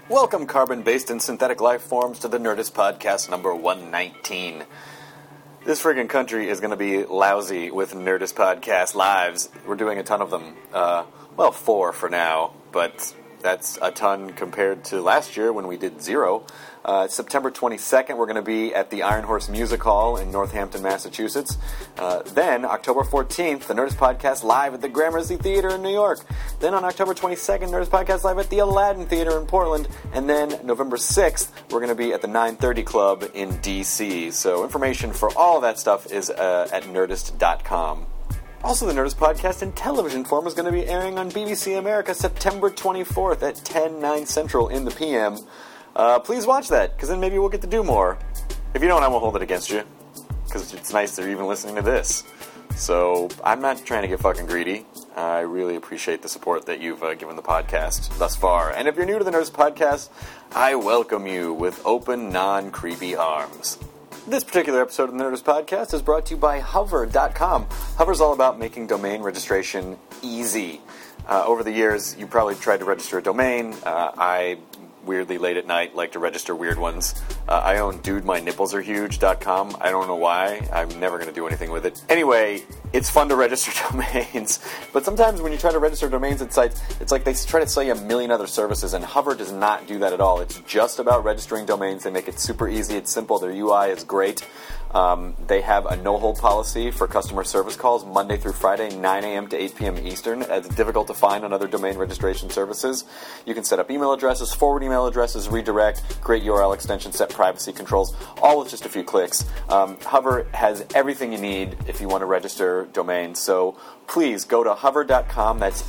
Welcome, carbon-based and synthetic life forms, to the Nerdist Podcast number 119. This friggin' country is going to be lousy with Nerdist Podcast lives. We're doing a ton of them. 4 for now, but that's a ton compared to last year when we did 0. September 22nd, we're going to be at the Iron Horse Music Hall in Northampton, Massachusetts. Then, October 14th, the Nerdist Podcast live at the Gramercy Theater in New York. Then on October 22nd, Nerdist Podcast live at the Aladdin Theater in Portland. And then November 6th, we're going to be at the 930 Club in D.C. So information for all of that stuff is at Nerdist.com. Also, the Nerdist Podcast in television form is going to be airing on BBC America September 24th at 10/9 Central in the PM. Please watch that, because then maybe we'll get to do more. If you don't, I won't hold it against you, because it's nice that you're even listening to this. So, I'm not trying to get fucking greedy. I really appreciate the support that you've given the podcast thus far. And if you're new to the Nerdist Podcast, I welcome you with open, non-creepy arms. This particular episode of the Nerdist Podcast is brought to you by Hover.com. Hover's all about making domain registration easy. Over the years, you probably tried to register a domain. I weirdly late at night like to register weird ones. I own DudeMyNipplesAreHuge.com. I don't know why. I'm never going to do anything with it. Anyway, it's fun to register domains, but sometimes when you try to register domains at sites, it's like they try to sell you a million other services, and Hover does not do that at all. It's just about registering domains. They make it super easy. It's simple. Their UI is great. They have a no-hold policy for customer service calls Monday through Friday, 9 a.m. to 8 p.m. Eastern. It's difficult to find on other domain registration services. You can set up email addresses, forward email addresses, redirect, create URL extensions, set privacy controls, all with just a few clicks. Hover has everything you need if you want to register domains. So please go to hover.com, that's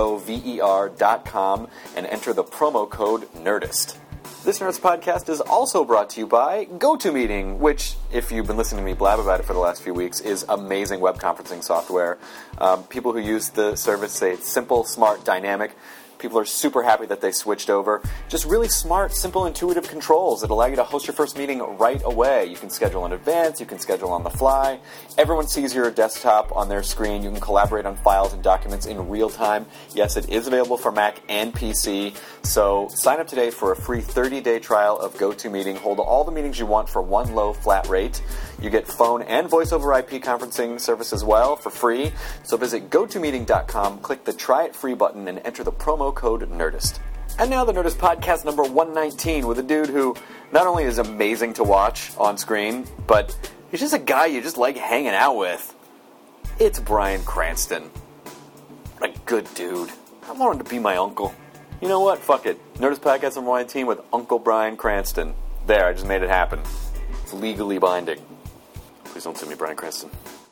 HOVER.com, and enter the promo code NERDIST. This Nerdist Podcast is also brought to you by GoToMeeting, which, if you've been listening to me blab about it for the last few weeks, is amazing web conferencing software. People who use the service say it's simple, smart, dynamic. People are super happy that they switched over. Just really smart, simple, intuitive controls that allow you to host your first meeting right away. You can schedule in advance. You can schedule on the fly. Everyone sees your desktop on their screen. You can collaborate on files and documents in real time. Yes, it is available for Mac and PC. So sign up today for a free 30-day trial of GoToMeeting. Hold all the meetings you want for one low flat rate. You get phone and voice over IP conferencing service as well for free. So visit GoToMeeting.com, click the Try It Free button, and enter the promo code NERDIST. And now the Nerdist Podcast number 119 with a dude who not only is amazing to watch on screen, but he's just a guy you just like hanging out with. It's Bryan Cranston. What a good dude. I want him to be my uncle. You know what? Fuck it. Nerdist Podcast number 119 with Uncle Bryan Cranston. There, I just made it happen. It's legally binding. Please don't sue me, Bryan Cranston.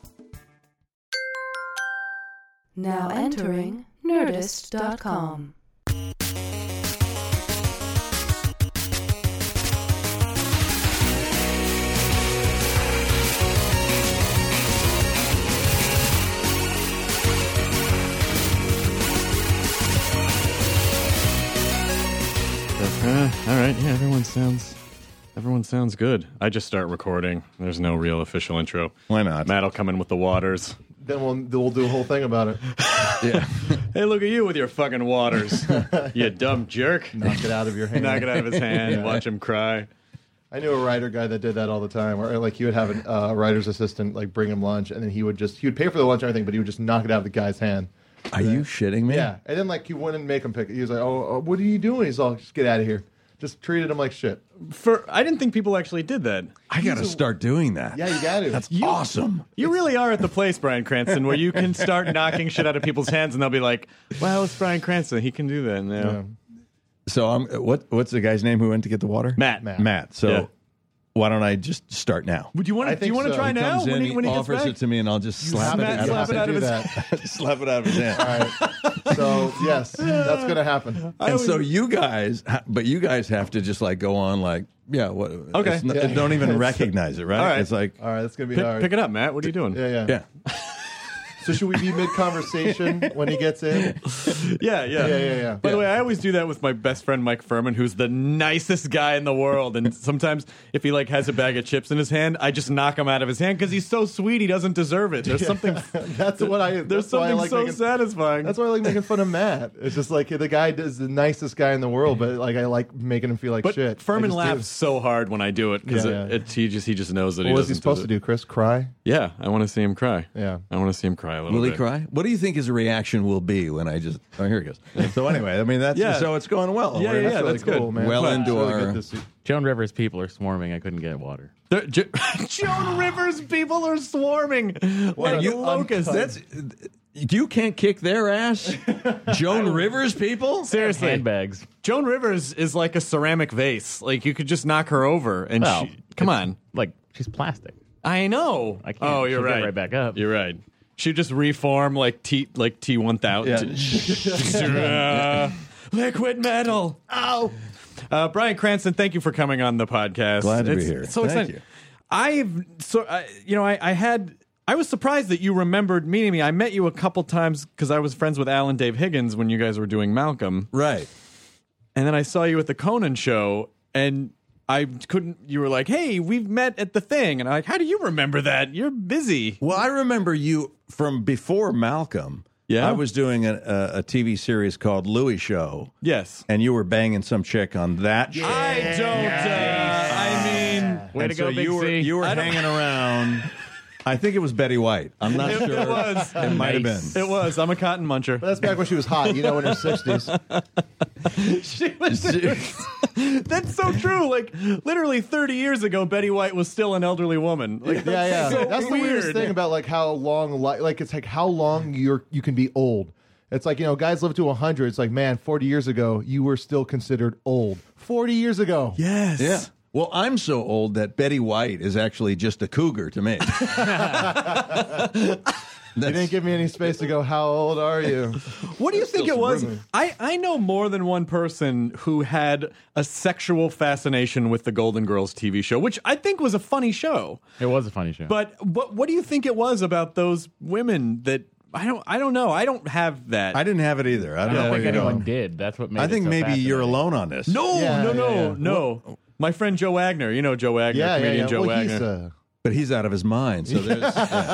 Now entering Nerdist.com. All right, yeah, everyone sounds good. I just start recording. There's no real official intro. Why not? Matt will come in with the waters. Then we'll do a whole thing about it. Yeah. Hey, look at you with your fucking waters. You dumb jerk. Knock it out of your hand. Knock it out of his hand. Yeah. Watch him cry. I knew a writer guy that did that all the time. Where like he would have a writer's assistant like bring him lunch, and then he would pay for the lunch and everything, but he would just knock it out of the guy's hand. Are you shitting me? Yeah, and then like he wouldn't make him pick it. He was like, "Oh, what are you doing?" He's all, "Just get out of here." Just treated him like shit. I didn't think people actually did that. I got to start doing that. Yeah, you got to. That's awesome. You really are at the place, Bryan Cranston, where you can start knocking shit out of people's hands, and they'll be like, "Well, it's Bryan Cranston. He can do that now." Yeah. So what's the guy's name who went to get the water? Matt. So Yeah. why don't I just start now? Would you want I to? Do you think want to so. try He now? Comes in, When he gets offers back? it to me, and I'll just slap it Matt, slap it out of his that. slap it out of his hand. All right. So yes, that's gonna happen. And so you guys have to just like go on like, yeah, what? Okay. Don't even recognize it, right? All right. It's like, All right, that's gonna be hard. Pick it up, Matt. What are you doing? Yeah. yeah. So should we be mid-conversation when he gets in? Yeah. By the way, I always do that with my best friend Mike Furman, who's the nicest guy in the world. And sometimes if he like has a bag of chips in his hand, I just knock him out of his hand because he's so sweet. He doesn't deserve it. There's something. That's what I. There's That's why I something like so making, satisfying. That's why I like making fun of Matt. It's just like the guy is the nicest guy in the world, but like I like making him feel like But shit. Furman I just laughs so hard when I do it because Yeah, yeah. he just knows that What he was he doesn't. supposed to do, Chris? Cry? Yeah, I want to see him cry. Yeah. I want to see him cry a little Will bit. he cry? What do you think his reaction will be when I just? Oh, here he goes. So anyway, I mean that's Yeah. so it's going well. Yeah, We're- yeah, That's really that's good. cool, man. Well It's into really our- good to see. Joan Rivers people are swarming. I couldn't get water. Joan Rivers people are swarming like locusts. That's you can't kick their ass. Joan Rivers people. Seriously, Handbags. Joan Rivers is like a ceramic vase. Like you could just knock her over, and Well, come on. Like, she's plastic. I know. I can't. Oh, you're She'll get right. right back up. You're right. She'd just reform like T1000. Liquid metal. Ow. Bryan Cranston, thank you for coming on the podcast. Glad to be It's here. So Thank exciting. you. I was surprised that you remembered meeting me. I met you a couple times because I was friends with Alan Dave Higgins when you guys were doing Malcolm. Right. And then I saw you at the Conan show, and I couldn't. You were like, "Hey, we've met at the thing," and I'm like, "How do you remember that? You're busy." Well, I remember you from before Malcolm. Yeah? I was doing a TV series called Louis Show, Yes, and you were banging some chick on that show. I don't. I mean, Way And to go, so Big you were C. you were hanging around. I think it was Betty White. I'm not sure. it was. It might have been. It was. I'm a cotton muncher. That's back when she was hot, in her 60s. She was. That's so true. Like literally 30 years ago, Betty White was still an elderly woman. Like, Yeah. so That's the weirdest weird. thing about like how long, like it's like how long you can be old. It's like, guys live to 100. It's like, man, 40 years ago, you were still considered old. 40 years ago. Yes. Yeah. Well, I'm so old that Betty White is actually just a cougar to me. They didn't give me any space to go, how old are you? What do you think it some was? room. I know more than one person who had a sexual fascination with the Golden Girls TV show, which I think was a funny show. It was a funny show. But what do you think it was about those women that I don't know. I don't have that. I didn't have it either. I don't I know don't where think you're anyone going. did. That's what made I it think so maybe you're fascinating. alone on this. no, Yeah, no. yeah. My friend Joe Wagner, you know Joe Wagner, comedian Joe Well, Wagner. But he's out of his mind. So there's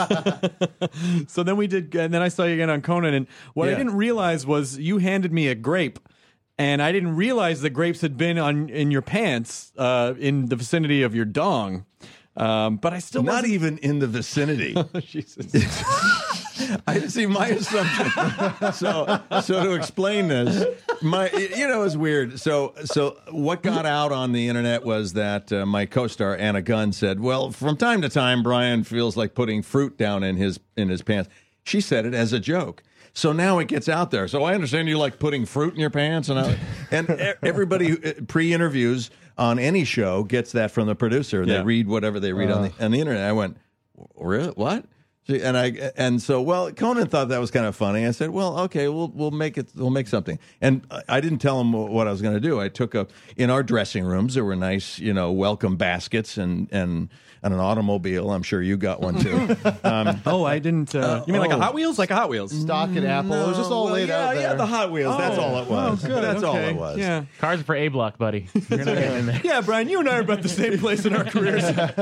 So then we did, and then I saw you again on Conan, and what I Yeah. didn't realize was you handed me a grape, and I didn't realize the grapes had been in your pants, in the vicinity of your dong. But I still not wasn't- even in the vicinity. Jesus. I see my assumption. So to explain this, it's weird. So what got out on the internet was that my co-star Anna Gunn said, "Well, from time to time, Bryan feels like putting fruit down in his pants." She said it as a joke. So now it gets out there. So I understand you like putting fruit in your pants, and everybody who pre-interviews on any show gets that from the producer. They Yeah. read whatever they read on the internet. I went, "Really? What?" And so Conan thought that was kind of funny. I said, well, okay, we'll make it. We'll make something. And I didn't tell him what I was going to do. I took in our dressing rooms there were nice, welcome baskets and an automobile. I'm sure you got one too. Oh, I didn't. You mean like a Hot Wheels? Like a Hot Wheels? Stock and Apple. It was just all laid out there. Yeah, the Hot Wheels. That's all it was. Oh, good. That's all Okay. it was. Yeah. Cars for A Block, buddy. You're not getting in there. Yeah, Brian, you and I are about the same place in our careers.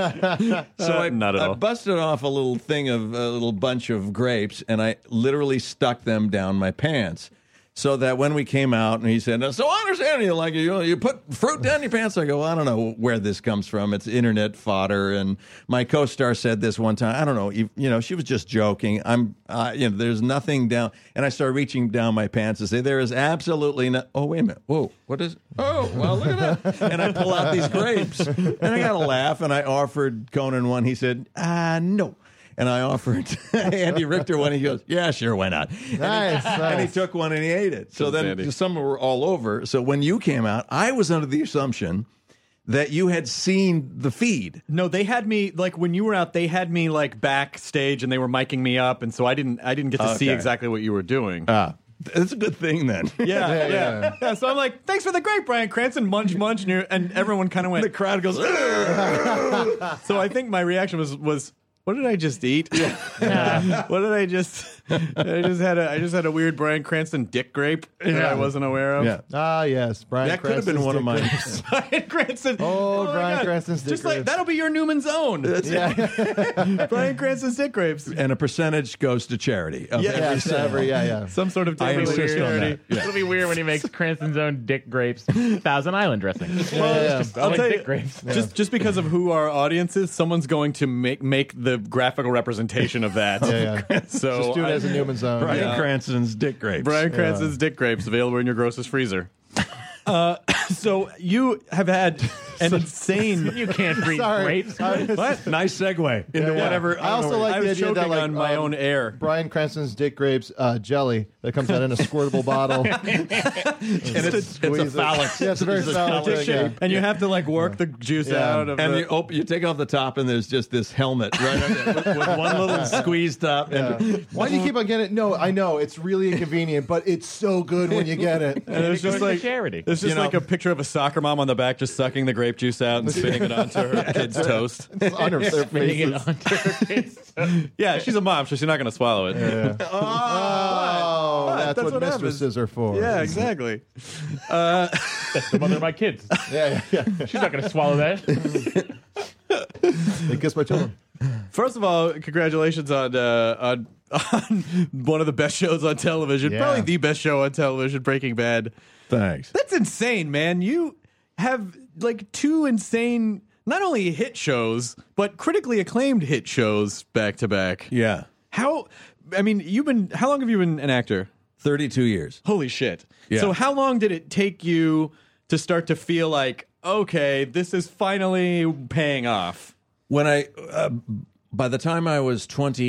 So not at I all. busted off a little bunch of grapes, and I literally stuck them down my pants. So that when we came out, and he said, "So I understand you put fruit down your pants." I go, well, "I don't know where this comes from. It's internet fodder." And my co-star said this one time. I don't know. She was just joking. There's nothing down. And I started reaching down my pants and say, "There is absolutely no." Oh, wait a minute. Whoa, what is? Oh, well, look at that. And I pull out these grapes, and I got a laugh. And I offered Conan one. He said, "No." And I offered Andy Richter one. He goes, "Yeah, sure, why not?" Nice. And he took one and he ate it. So then Andy. some were all over. So when you came out, I was under the assumption that you had seen the feed. No, they had me like when you were out. They had me like backstage, and they were miking me up, and so I didn't get to see Okay. exactly what you were doing. That's a good thing then. Yeah. So I'm like, "Thanks for the grape, Bryan Cranston." Munch, and everyone kind of went. The crowd goes, So I think my reaction was what did I just eat? What did I just? I just had a weird Bryan Cranston dick grape that I wasn't aware of. Yeah. Ah, yes. Brian That could have been Cranston's one of dick mine. grapes. Bryan Cranston. Oh, my Bryan God. Cranston's dick Just like grapes. that'll be your Newman's Own. Yeah. Bryan Cranston's dick grapes. And a percentage goes to charity. Of every Yes, sale. yeah. Some sort of I totally insist on charity. that. Yeah. It'll be weird when he makes Cranston's own dick grapes Thousand Island dressing. Yeah. I'll Like tell dick you, grapes. just because of who our audience is, someone's going to make the graphical representation of that. Yeah. So Just do it as a Newman's Own. Bryan Cranston's dick grapes. Bryan Cranston's dick grapes available in your grocer's freezer. So you have had an insane. You can't read Sorry. grapes. What? Nice segue into Yeah. whatever. I also like I the was idea choking that, like, on my own air. Bryan Cranston's dick grapes jelly that comes out in a squirtable bottle. and it's a Squeeze it. phallic. Yeah, it's a very phallic phallic thing, shape. yeah. And you have to like work the juice Yeah. out of And the. you take off the top, and there's just this helmet right on there with one little squeeze top. And Why do you keep on getting it? No, I know it's really inconvenient, but it's so good when you get it. And it's just goes to like charity. It's just You know- like a picture of a soccer mom on the back, just sucking the grape juice out and spitting it onto her kid's toast. It's under their Spitting it faces. onto her kids. Yeah, she's a mom, so she's not going to swallow it. Oh, What? that's That's what what happens. mistresses are for. Yeah, exactly. That's the mother of my kids. yeah. She's not going to swallow that. They kiss my children. First of all, congratulations on one of the best shows on television, Yeah. probably the best show on television, Breaking Bad. thanks. That's insane, man. You have like two insane, not only hit shows, but critically acclaimed hit shows back to back. Yeah, How? I mean, how long have you been an actor? 32 years. Holy shit. Yeah. So how long did it take you to start to feel like, okay, this is finally paying off? When by the time I was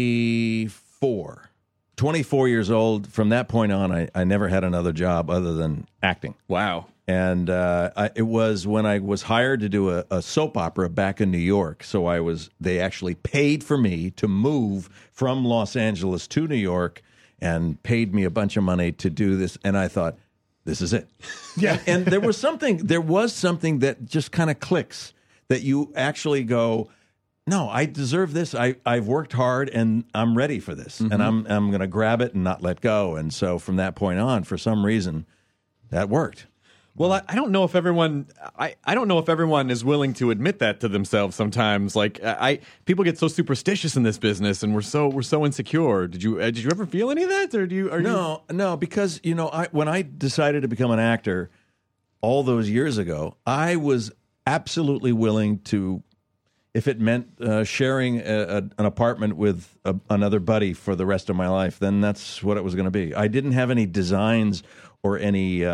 24 years old, from that point on, I never had another job other than acting. Wow. And it was when I was hired to do a soap opera back in New York. So they actually paid for me to move from Los Angeles to New York and paid me a bunch of money to do this. And I thought, this is it. Yeah. And there was something that just kind of clicks, that you actually go, no, I deserve this. I've worked hard and I'm ready for this. And I'm going to grab it and not let go. And so from that point on, for some reason, that worked. Well, I don't know if everyone. I don't know if everyone is willing to admit that to themselves. Sometimes, like people get so superstitious in this business, and we're so insecure. Did you ever feel any of that, or do you? No, because when I decided to become an actor all those years ago, I was absolutely willing to, if it meant sharing an apartment with another buddy for the rest of my life, then that's what it was going to be. I didn't have any designs or any.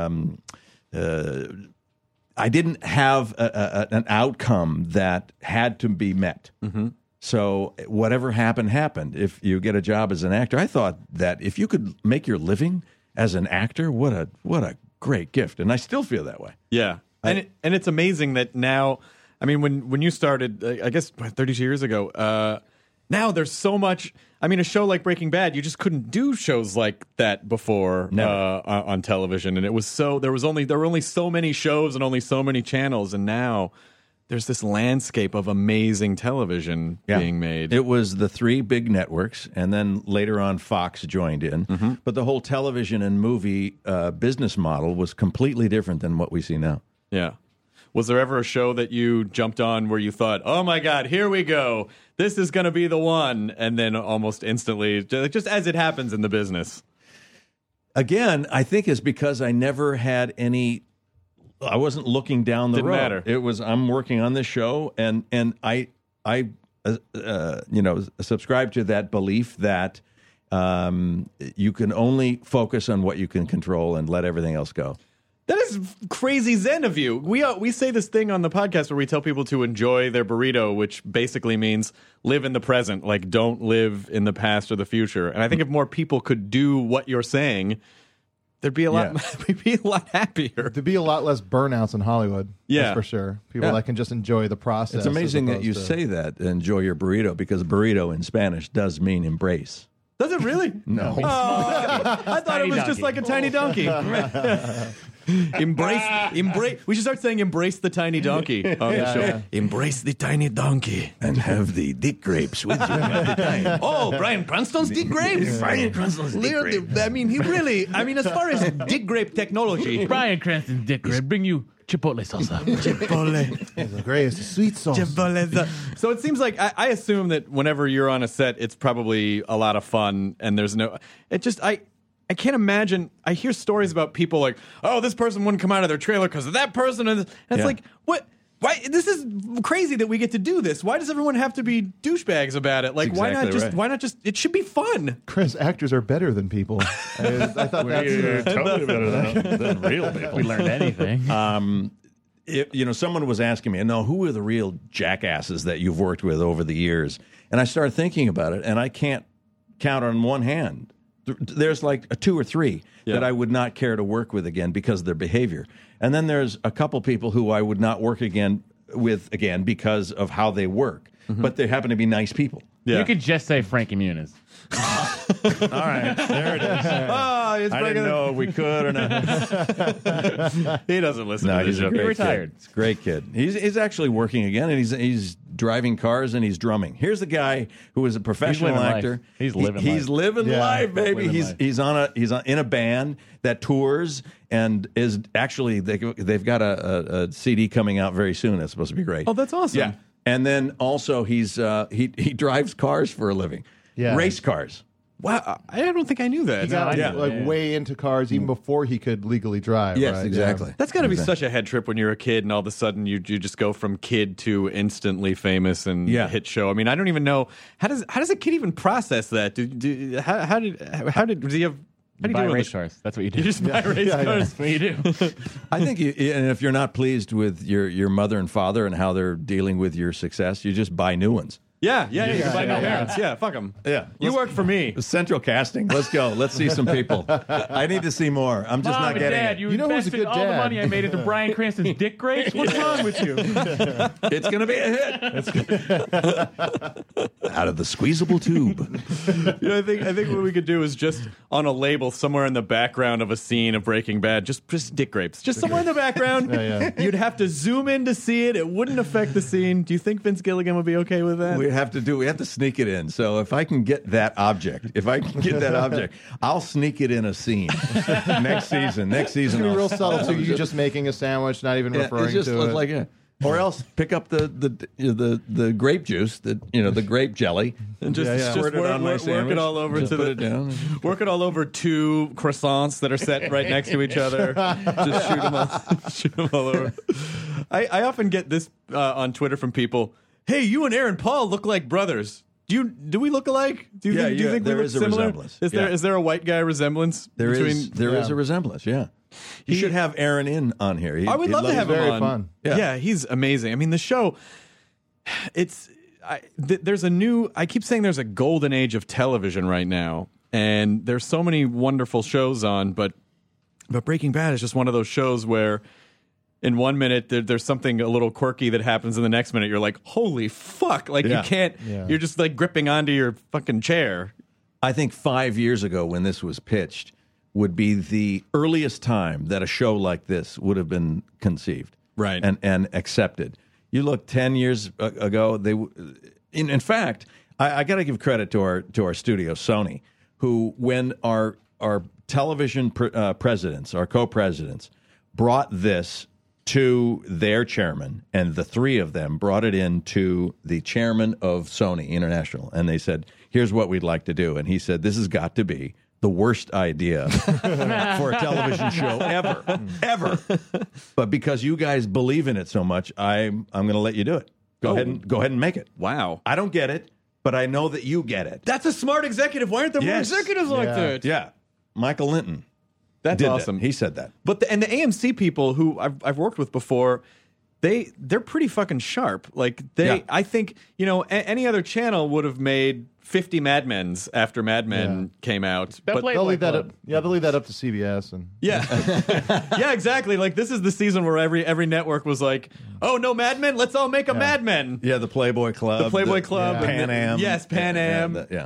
I didn't have an outcome that had to be met. Mm-hmm. So whatever happened. If you get a job as an actor, I thought that if you could make your living as an actor, what a great gift, and I still feel that way. Yeah, and it's amazing that now. I mean, when you started, I guess 32 years ago. Now there's so much. I mean, a show like Breaking Bad, you just couldn't do shows like that before on television, and there were only so many shows and only so many channels, and now there's this landscape of amazing television being made. It was the three big networks, and then later on Fox joined in. Mm-hmm. But the whole television and movie business model was completely different than what we see now. Yeah. Was there ever a show that you jumped on where you thought, oh my God, here we go. This is going to be the one. And then almost instantly, just as it happens in the business. Again, I think it's because I never had any, I wasn't looking down the Didn't road. matter. It was, I'm working on this show, and I subscribe to that belief that you can only focus on what you can control and let everything else go. That is crazy zen of you. We say this thing on the podcast where we tell people to enjoy their burrito, which basically means live in the present, like don't live in the past or the future. And I think if more people could do what you're saying, there'd be a lot we'd be a lot happier. There'd be a lot less burnouts in Hollywood. Yeah. That's for sure. People that can just enjoy the process. It's amazing as that you opposed to- say that, enjoy your burrito, because burrito in Spanish does mean embrace. Does it really? No. Oh, I thought it was just like a tiny donkey. Embrace. We should start saying "embrace the tiny donkey" on the show. Embrace the tiny donkey And have the dick grapes with you at the time. Oh, Bryan Cranston's dick grapes. Bryan Cranston's dick grapes. I mean, as far as dick grape technology, Bryan Cranston's dick grip. Bring you Chipotle salsa. It's the greatest sweet sauce. So it seems like I assume that whenever you're on a set, it's probably a lot of fun, and there's no. It just I can't imagine. I hear stories about people like, oh, this person wouldn't come out of their trailer because of that person, and it's like, what? Why? This is crazy that we get to do this. Why does everyone have to be douchebags about it? Like, That's why not exactly just? right. Why not just? It should be fun. Chris, actors are better than people. I thought that's totally better than real people. We learned anything. Someone was asking me, no, who are the real jackasses that you've worked with over the years? And I started thinking about it, and I can't count on one hand. There's like a 2 or 3 that I would not care to work with again because of their behavior. And then there's a couple people who I would not work with again because of how they work. But they happen to be nice people. Yeah. You could just say Frankie Muniz. All right, there it is. Oh, it's I didn't know if we could or not. He doesn't listen to He's this a show. great retired. kid. He's a great kid. He's actually working again, and he's driving cars and he's drumming. Here's the guy who is a professional living actor. life. He's living life. He's living Yeah. life, baby. Living life. He's in a band that tours and is actually they've got a CD coming out very soon. That's supposed to be great. Oh, that's awesome. Yeah, and then also he drives cars for a living. Yeah. Race cars. Wow, I don't think I knew that. he got Yeah. way into cars even before he could legally drive. Yes, right? exactly. That's got to be such a head trip when you're a kid, and all of a sudden you just go from kid to instantly famous and hit show. I mean, I don't even know how does a kid even process that? How did does he have? How do you Buy deal with race this? cars. That's what you do. You just buy race cars. That's what you do. I think, and if you're not pleased with your mother and father and how they're dealing with your success, you just buy new ones. Yeah. You can buy no parents. Yeah, fuck them. Yeah. You work for me. Central casting. Let's go. Let's see some people. I need to see more. I'm just Mom not and getting Dad, it. you You know who's a invested good all the dad? money I made into Bryan Cranston's dick grapes? What's wrong with you? It's going to be a hit. Out of the squeezable tube. I think what we could do is just on a label somewhere in the background of a scene of Breaking Bad, just dick grapes, just somewhere in the background. You'd have to zoom in to see it. It wouldn't affect the scene. Do you think Vince Gilligan would be okay with that? We have to sneak it in. So if I can get that object, I'll sneak it in a scene next season. It's gonna be real subtle too. You just making a sandwich, not even referring it's just to it. like or else pick up the grape juice, the grape jelly, and just squirt it on my work sandwich. it all over Just to put the it down. work it all over 2 croissants that are set right next to each other. Just shoot them all over. I often get this on Twitter from people. Hey, you and Aaron Paul look like brothers. Do we look alike? Do you think we there look is a similar? resemblance. Is there a white guy resemblance? There is between? a resemblance. Yeah, you should have Aaron in on here. I would love to have him very on. fun. Yeah, he's amazing. I mean, the show. There's a new. I keep saying there's a golden age of television right now, and there's so many wonderful shows on, but Breaking Bad is just one of those shows where. In 1 minute, there's something a little quirky that happens. In the next minute, you're like, "Holy fuck!" Like you can't. Yeah. You're just like gripping onto your fucking chair. I think 5 years ago when this was pitched would be the earliest time that a show like this would have been conceived, Right. and accepted. You look 10 years ago. In fact, I got to give credit to our studio, Sony, who when our television presidents, our co-presidents, brought this to their chairman, and the 3 of them brought it in to the chairman of Sony International, and they said, here's what we'd like to do. And he said, this has got to be the worst idea for a television show ever. But because you guys believe in it so much, I'm going to let you do it. Go ahead and make it. Wow. I don't get it, but I know that you get it. That's a smart executive. Why aren't there more Yes. executives like Yeah. that? Yeah. Michael Linton That's did awesome. that. He said that. But the AMC people who I've worked with before, they're pretty fucking sharp. Like I think any other channel would have made 50 Mad Men's after Mad Men came out. They'll But play They'll Playboy leave that Club. up. Yeah, they'll leave that up to CBS and yeah, exactly. Like this is the season where every network was like, oh no, Mad Men, let's all make a Mad Men. Yeah, the Playboy Club. The Playboy Club, Pan Am. Yes, Pan Am. Yeah.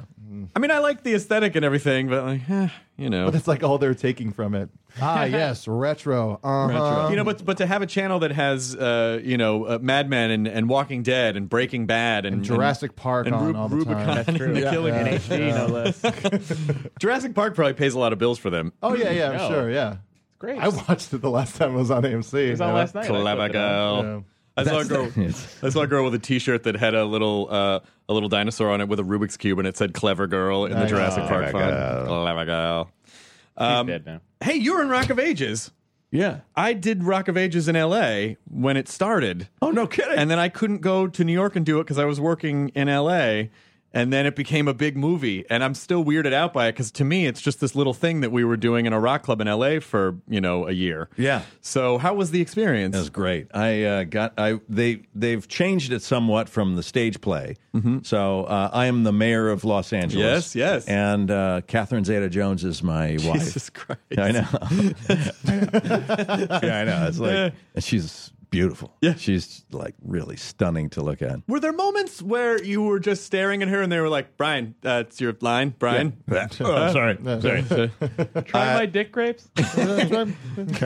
I mean, I like the aesthetic and everything, but like, you know. But that's like all they're taking from it. Yes, retro. Retro. You know, but to have a channel that has, Mad Men and Walking Dead and Breaking Bad and Jurassic Park and on all the Rubicon time. and The Killing In Age. HD, no less. Jurassic Park probably pays a lot of bills for them. Oh yeah, I'm No. sure. Yeah, Great. I watched it the last time it was on AMC. It was on last night. Clever girl. Yeah. I saw a girl with a T-shirt that had a little dinosaur on it with a Rubik's cube, and it said "Clever Girl" in the Nice. Jurassic Park Clever font. Clever girl. He's dead now. Hey, you were in Rock of Ages. Yeah. I did Rock of Ages in L.A. when it started. Oh, no kidding. And then I couldn't go to New York and do it because I was working in L.A., and then it became a big movie. And I'm still weirded out by it because to me, it's just this little thing that we were doing in a rock club in L.A. for, a year. Yeah. So how was the experience? That was great. They've changed it somewhat from the stage play. So I am the mayor of Los Angeles. Yes. And Catherine Zeta-Jones is my wife. Jesus Christ. I know. Yeah, I know. It's like and she's beautiful. Yeah. She's like really stunning to look at. Were there moments where you were just staring at her and they were like, Brian, it's your line, Brian? Oh, sorry. Try my dick grapes. Catherine,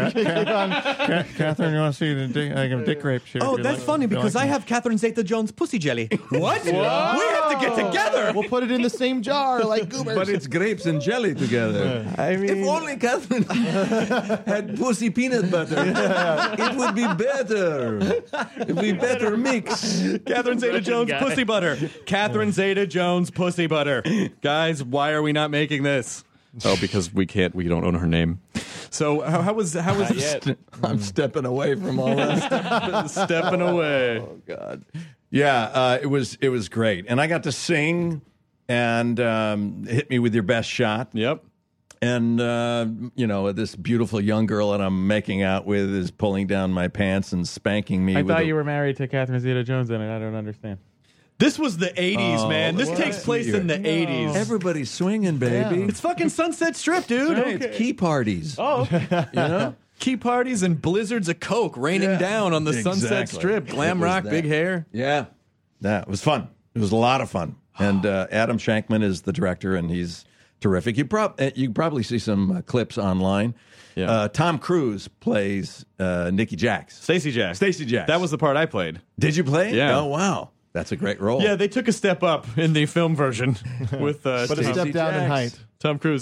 you want to see the dick? I have dick rape shit. Oh, that's funny because I have Catherine Zeta-Jones pussy jelly. What? We have to get together. We'll put it in the same jar like goobers. But it's grapes and jelly together. I mean, If only Catherine had pussy peanut butter, it would be better. It'd be better mix. Catherine Zeta-Jones guy. pussy butter. Catherine Zeta-Jones pussy butter. Guys, why are we not making this? Oh, because we don't own her name. So how was yet. I'm stepping away from all that. stepping away? Oh God. Yeah, it was great, and I got to sing and hit me with your best shot. Yep. And, this beautiful young girl that I'm making out with is pulling down my pants and spanking me. I thought you were married to Catherine Zeta-Jones, and I don't understand. This was the 80s, man. This what? takes place in the 80s. Everybody's swinging, baby. It's fucking Sunset Strip, dude. Hey, it's key parties. Oh, okay. You know? Key parties and blizzards of coke raining down on the Sunset Exactly. Strip. Glam It was rock, that. big hair. Yeah. That was fun. It was a lot of fun. And Adam Shankman is the director, and he's terrific. You probably see some clips online. Yeah. Tom Cruise plays Nikki Jax. Stacey Jack. Stacey Jax. That was the part I played. Did you play? Yeah. Oh, wow. That's a great role. Yeah, they took a step up in the film version with but a step down in height. Tom Cruise.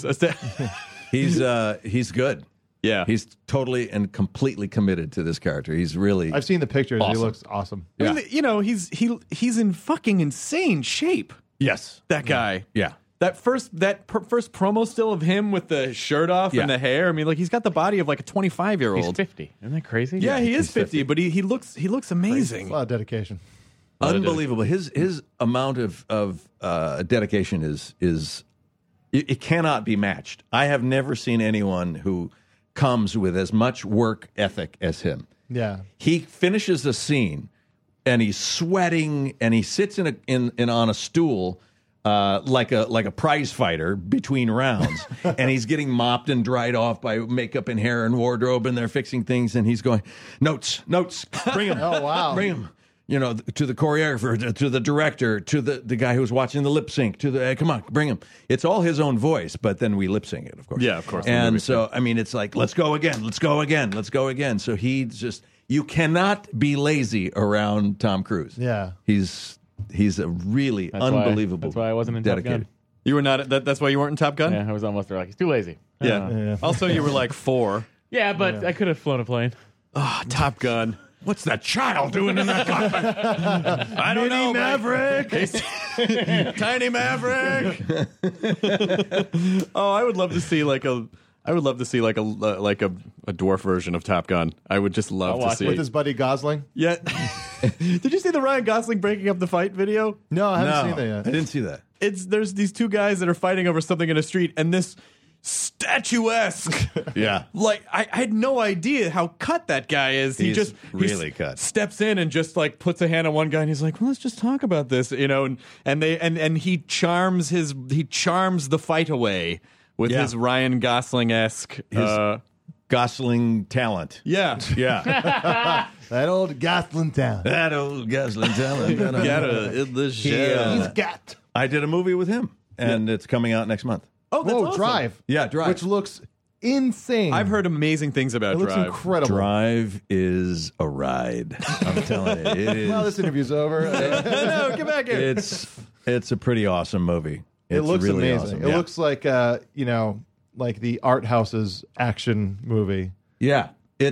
He's good. Yeah. He's totally and completely committed to this character. He's really. I've seen the pictures. Awesome. He looks awesome. I mean, he's in fucking insane shape. Yes. That guy. Yeah. That first promo still of him with the shirt off Yeah. and the hair. I mean, like he's got the body of like a 25-year-old. He's 50. Isn't that crazy? Yeah, he is he's 50, but he looks amazing. A lot of dedication. Unbelievable. His amount of dedication is it cannot be matched. I have never seen anyone who comes with as much work ethic as him. Yeah. He finishes a scene and he's sweating and he sits on a stool like a prize fighter between rounds, and he's getting mopped and dried off by makeup and hair and wardrobe, and they're fixing things, and he's going notes, bring him. Oh, wow. Bring him. To the choreographer, to the director, to the guy who's watching the lip sync, to the come on, bring him. It's all his own voice, but then we lip sync it, of course. Yeah, of course. And so, I mean, it's like, let's go again. So you cannot be lazy around Tom Cruise. Yeah. He's a really unbelievable. That's why I wasn't in dedicated. Top Gun. You were not. That's why you weren't in Top Gun. Yeah, I was almost there. Like, he's too lazy. Yeah. Yeah. Also, you were like 4. Yeah, but I could have flown a plane. Oh, Top Gun. What's that child doing in that cockpit? I don't know, Maverick. Tiny Maverick. Oh, I would love to see like a dwarf version of Top Gun. I would just love I'll to watch see. With his buddy Gosling? Yeah. Did you see the Ryan Gosling breaking up the fight video? No, I haven't No, seen that yet. I didn't see that. There's these two guys that are fighting over something in a street, and this statuesque. Yeah. Like I had no idea how cut that guy is. He's really cut. Steps in and just like puts a hand on one guy, and he's like, "Well, let's just talk about this," and he charms the fight away with Yeah. his Ryan Gosling-esque. Gosling talent. Yeah, Yeah. That old Gosling town. That old Gosling talent. got in the He's Got. I did a movie with him. and it's coming out next month. Oh, that's Whoa, awesome. Drive. Yeah, Drive. Which looks insane. I've heard amazing things about it looks Drive. incredible. Drive is a ride. I'm telling you, it is. Well, this interview's over. No, get back here. It's a pretty awesome movie. It looks really amazing. awesome. It Yeah. looks like like the art house's action movie. Yeah,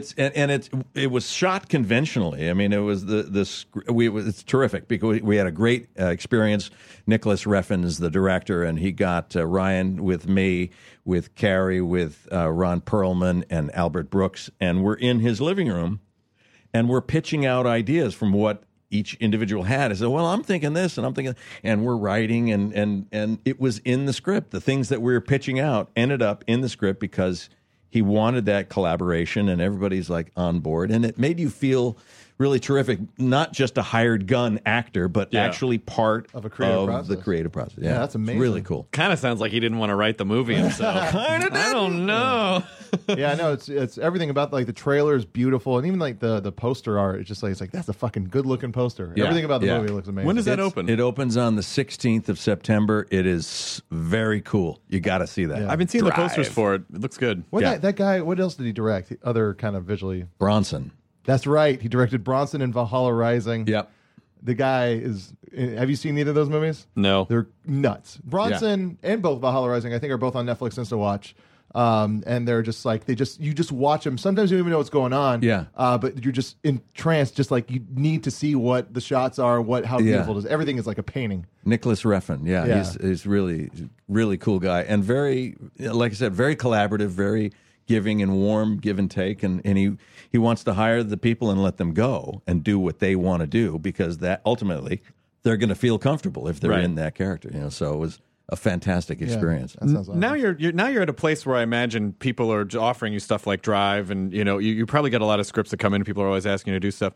it was shot conventionally. I mean, it was it's terrific because we had a great experience. Nicholas Refn's the director, and he got Ryan with me, with Carrie, with Ron Perlman and Albert Brooks, and we're in his living room, and we're pitching out ideas from what each individual had. I said, well, I'm thinking this, and I'm thinking, and we're writing, and it was in the script. The things that we were pitching out ended up in the script because he wanted that collaboration, and everybody's like on board, and it made you feel really terrific. Not just a hired gun actor, but actually part Of a creative process. the creative process. Yeah, that's amazing. It's really cool. Kind of sounds like he didn't want to write the movie himself. I don't know. Yeah, I know it's everything about like the trailer is beautiful, and even like the poster art. It's just like that's a fucking good looking poster. Yeah, Everything about the yeah. movie looks amazing. When does that open? It opens on the 16th of September. It is very cool. You got to see that. Yeah. I've been seeing the Drive. posters for it. It looks good. What Yeah. that guy? What else did he direct? Other kind of visually. Bronson. That's right. He directed Bronson and Valhalla Rising. Yep. The guy is. Have you seen either of those movies? No. They're nuts. Bronson and both Valhalla Rising, I think, are both on Netflix and to watch. And they're just like you just watch them. Sometimes you don't even know what's going on. Yeah. But you're just entranced. Just like you need to see what the shots are, how beautiful it is. Everything is like a painting. Nicholas Refn, Yeah. he's really cool guy, and very, like I said, very collaborative, very giving and warm, give and take, and he wants to hire the people and let them go and do what they want to do, because that ultimately they're going to feel comfortable if they're Right. in that character. So it was a fantastic experience. That sounds awesome. Now you're at a place where I imagine people are offering you stuff like Drive, and you probably get a lot of scripts that come in. People are always asking you to do stuff.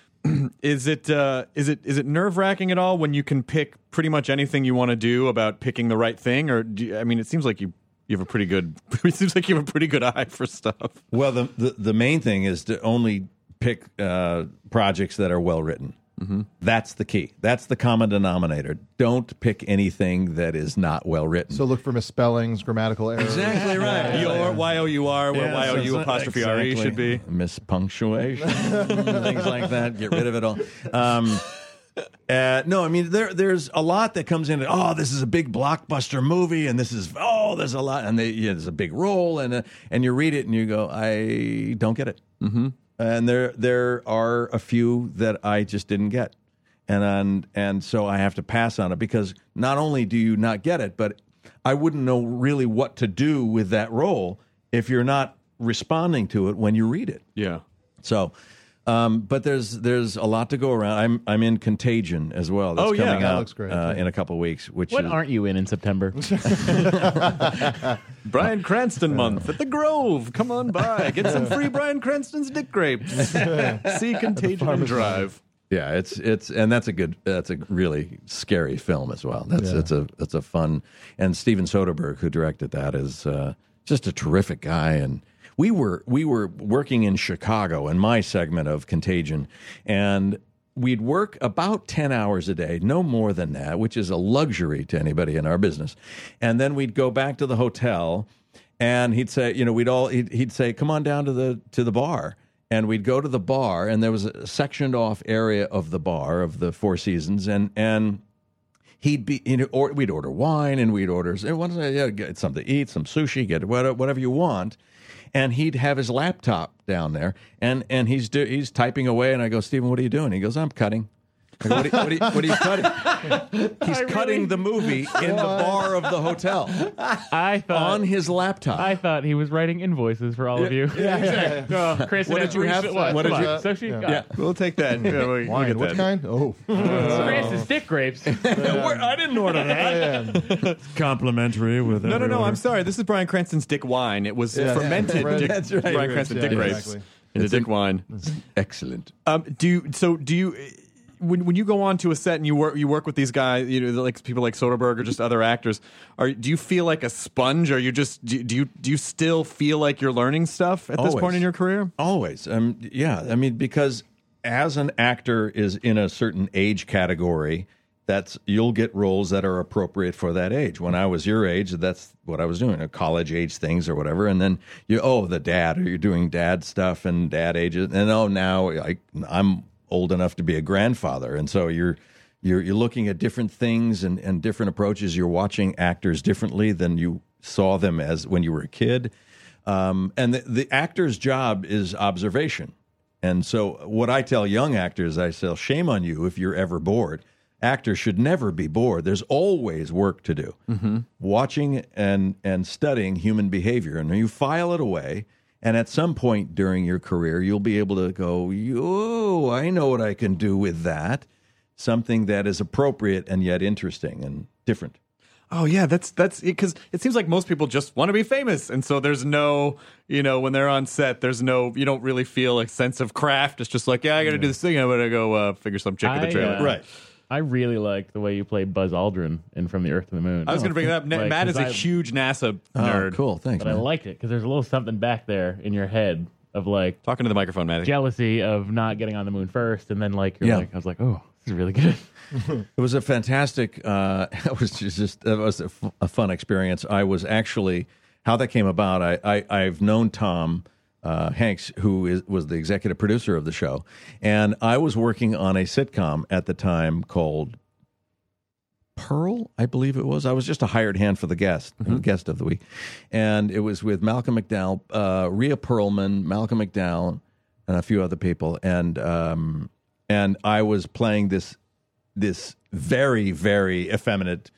Is it nerve wracking at all when you can pick pretty much anything you want to do about picking the right thing, or it seems like you have a pretty good. It seems like you have a pretty good eye for stuff. Well, the main thing is to only pick projects that are well written. Mm-hmm. That's the key. That's the common denominator. Don't pick anything that is not well written. So look for misspellings, grammatical errors. Exactly right. Your Y-O-U-R, where Y-O-U apostrophe R-E should be. Mispunctuation, things like that. Get rid of it all. No, there's a lot that comes in. Oh, this is a big blockbuster movie, and there's a lot, and there's a big role, and you read it and you go, I don't get it. Mm-hmm. And there are a few that I just didn't get, and so I have to pass on it, because not only do you not get it, but I wouldn't know really what to do with that role if you're not responding to it when you read it. Yeah. So, but there's a lot to go around. I'm in Contagion as well. That's coming that out looks great. in a couple of weeks. What aren't you in September? Bryan Cranston month at the Grove. Come on by. Get some free Bryan Cranston's dick grapes. See Contagion and Drive. Yeah, it's and that's a really scary film as well. That's a fun, and Steven Soderbergh, who directed that, is just a terrific guy. And we were working in Chicago in my segment of Contagion, and we'd work about 10 hours a day, no more than that, which is a luxury to anybody in our business. And then we'd go back to the hotel, and he'd say, he'd say, come on down to the bar. And we'd go to the bar, and there was a sectioned off area of the bar of the Four Seasons, and he'd be, we'd order wine, and we'd order get something to eat, some sushi, get whatever you want. And he'd have his laptop down there, and he's typing away, and I go, Stephen, what are you doing? He goes, I'm cutting. I go, what are you cutting? He's cutting the movie in the bar of the hotel on his laptop. I thought he was writing invoices for all of you. Yeah. Oh, Chris, What did you have? What did you? Sushi? Yeah, we'll take that. We'll Wine. get What that. kind? Oh. Chris is dick grapes. I didn't order that. Complimentary with No. I'm sorry. This is Bryan Cranston's dick wine. It was fermented. Right. That's right. Bryan Cranston dick grapes. Exactly. It's dick wine. Excellent. Do you? When you go on to a set and you work with these guys, like people like Soderbergh or just other actors, do you feel like a sponge? Or you just do you still feel like you're learning stuff at this Always. point in your career? Always. Yeah. Because as an actor is in a certain age category, you'll get roles that are appropriate for that age. When I was your age, that's what I was doing, college age things or whatever. And then the dad, or you're doing dad stuff and dad ages. And now I'm old enough to be a grandfather. And so you're looking at different things and different approaches. You're watching actors differently than you saw them as when you were a kid. And the actor's job is observation. And so what I tell young actors, I say, shame on you if you're ever bored. Actors should never be bored. There's always work to do. Mm-hmm. Watching and studying human behavior. And you file it away, and at some point during your career, you'll be able to go, I know what I can do with that. Something that is appropriate and yet interesting and different. Oh yeah, that's because it seems like most people just want to be famous, and so there's no, when they're on set, you don't really feel a sense of craft. It's just like, I got to do this thing. I'm gonna go figure some chick in the trailer. Right. I really like the way you play Buzz Aldrin in From the Earth to the Moon. I was going to bring it up. Matt is a huge NASA nerd. Oh, cool, thanks. But man. I liked it because there's a little something back there in your head of talking to the microphone, Matt. Jealousy of not getting on the moon first, and then I was like, oh, this is really good. It was a fantastic. It was a fun experience. I was actually how that came about. I've known Tom Hanks, who was the executive producer of the show, and I was working on a sitcom at the time called Pearl, I believe it was. I was just a hired hand for the guest of the week, and it was with Malcolm McDowell, Rhea Perlman, Malcolm McDowell, and a few other people, and I was playing this very, very effeminate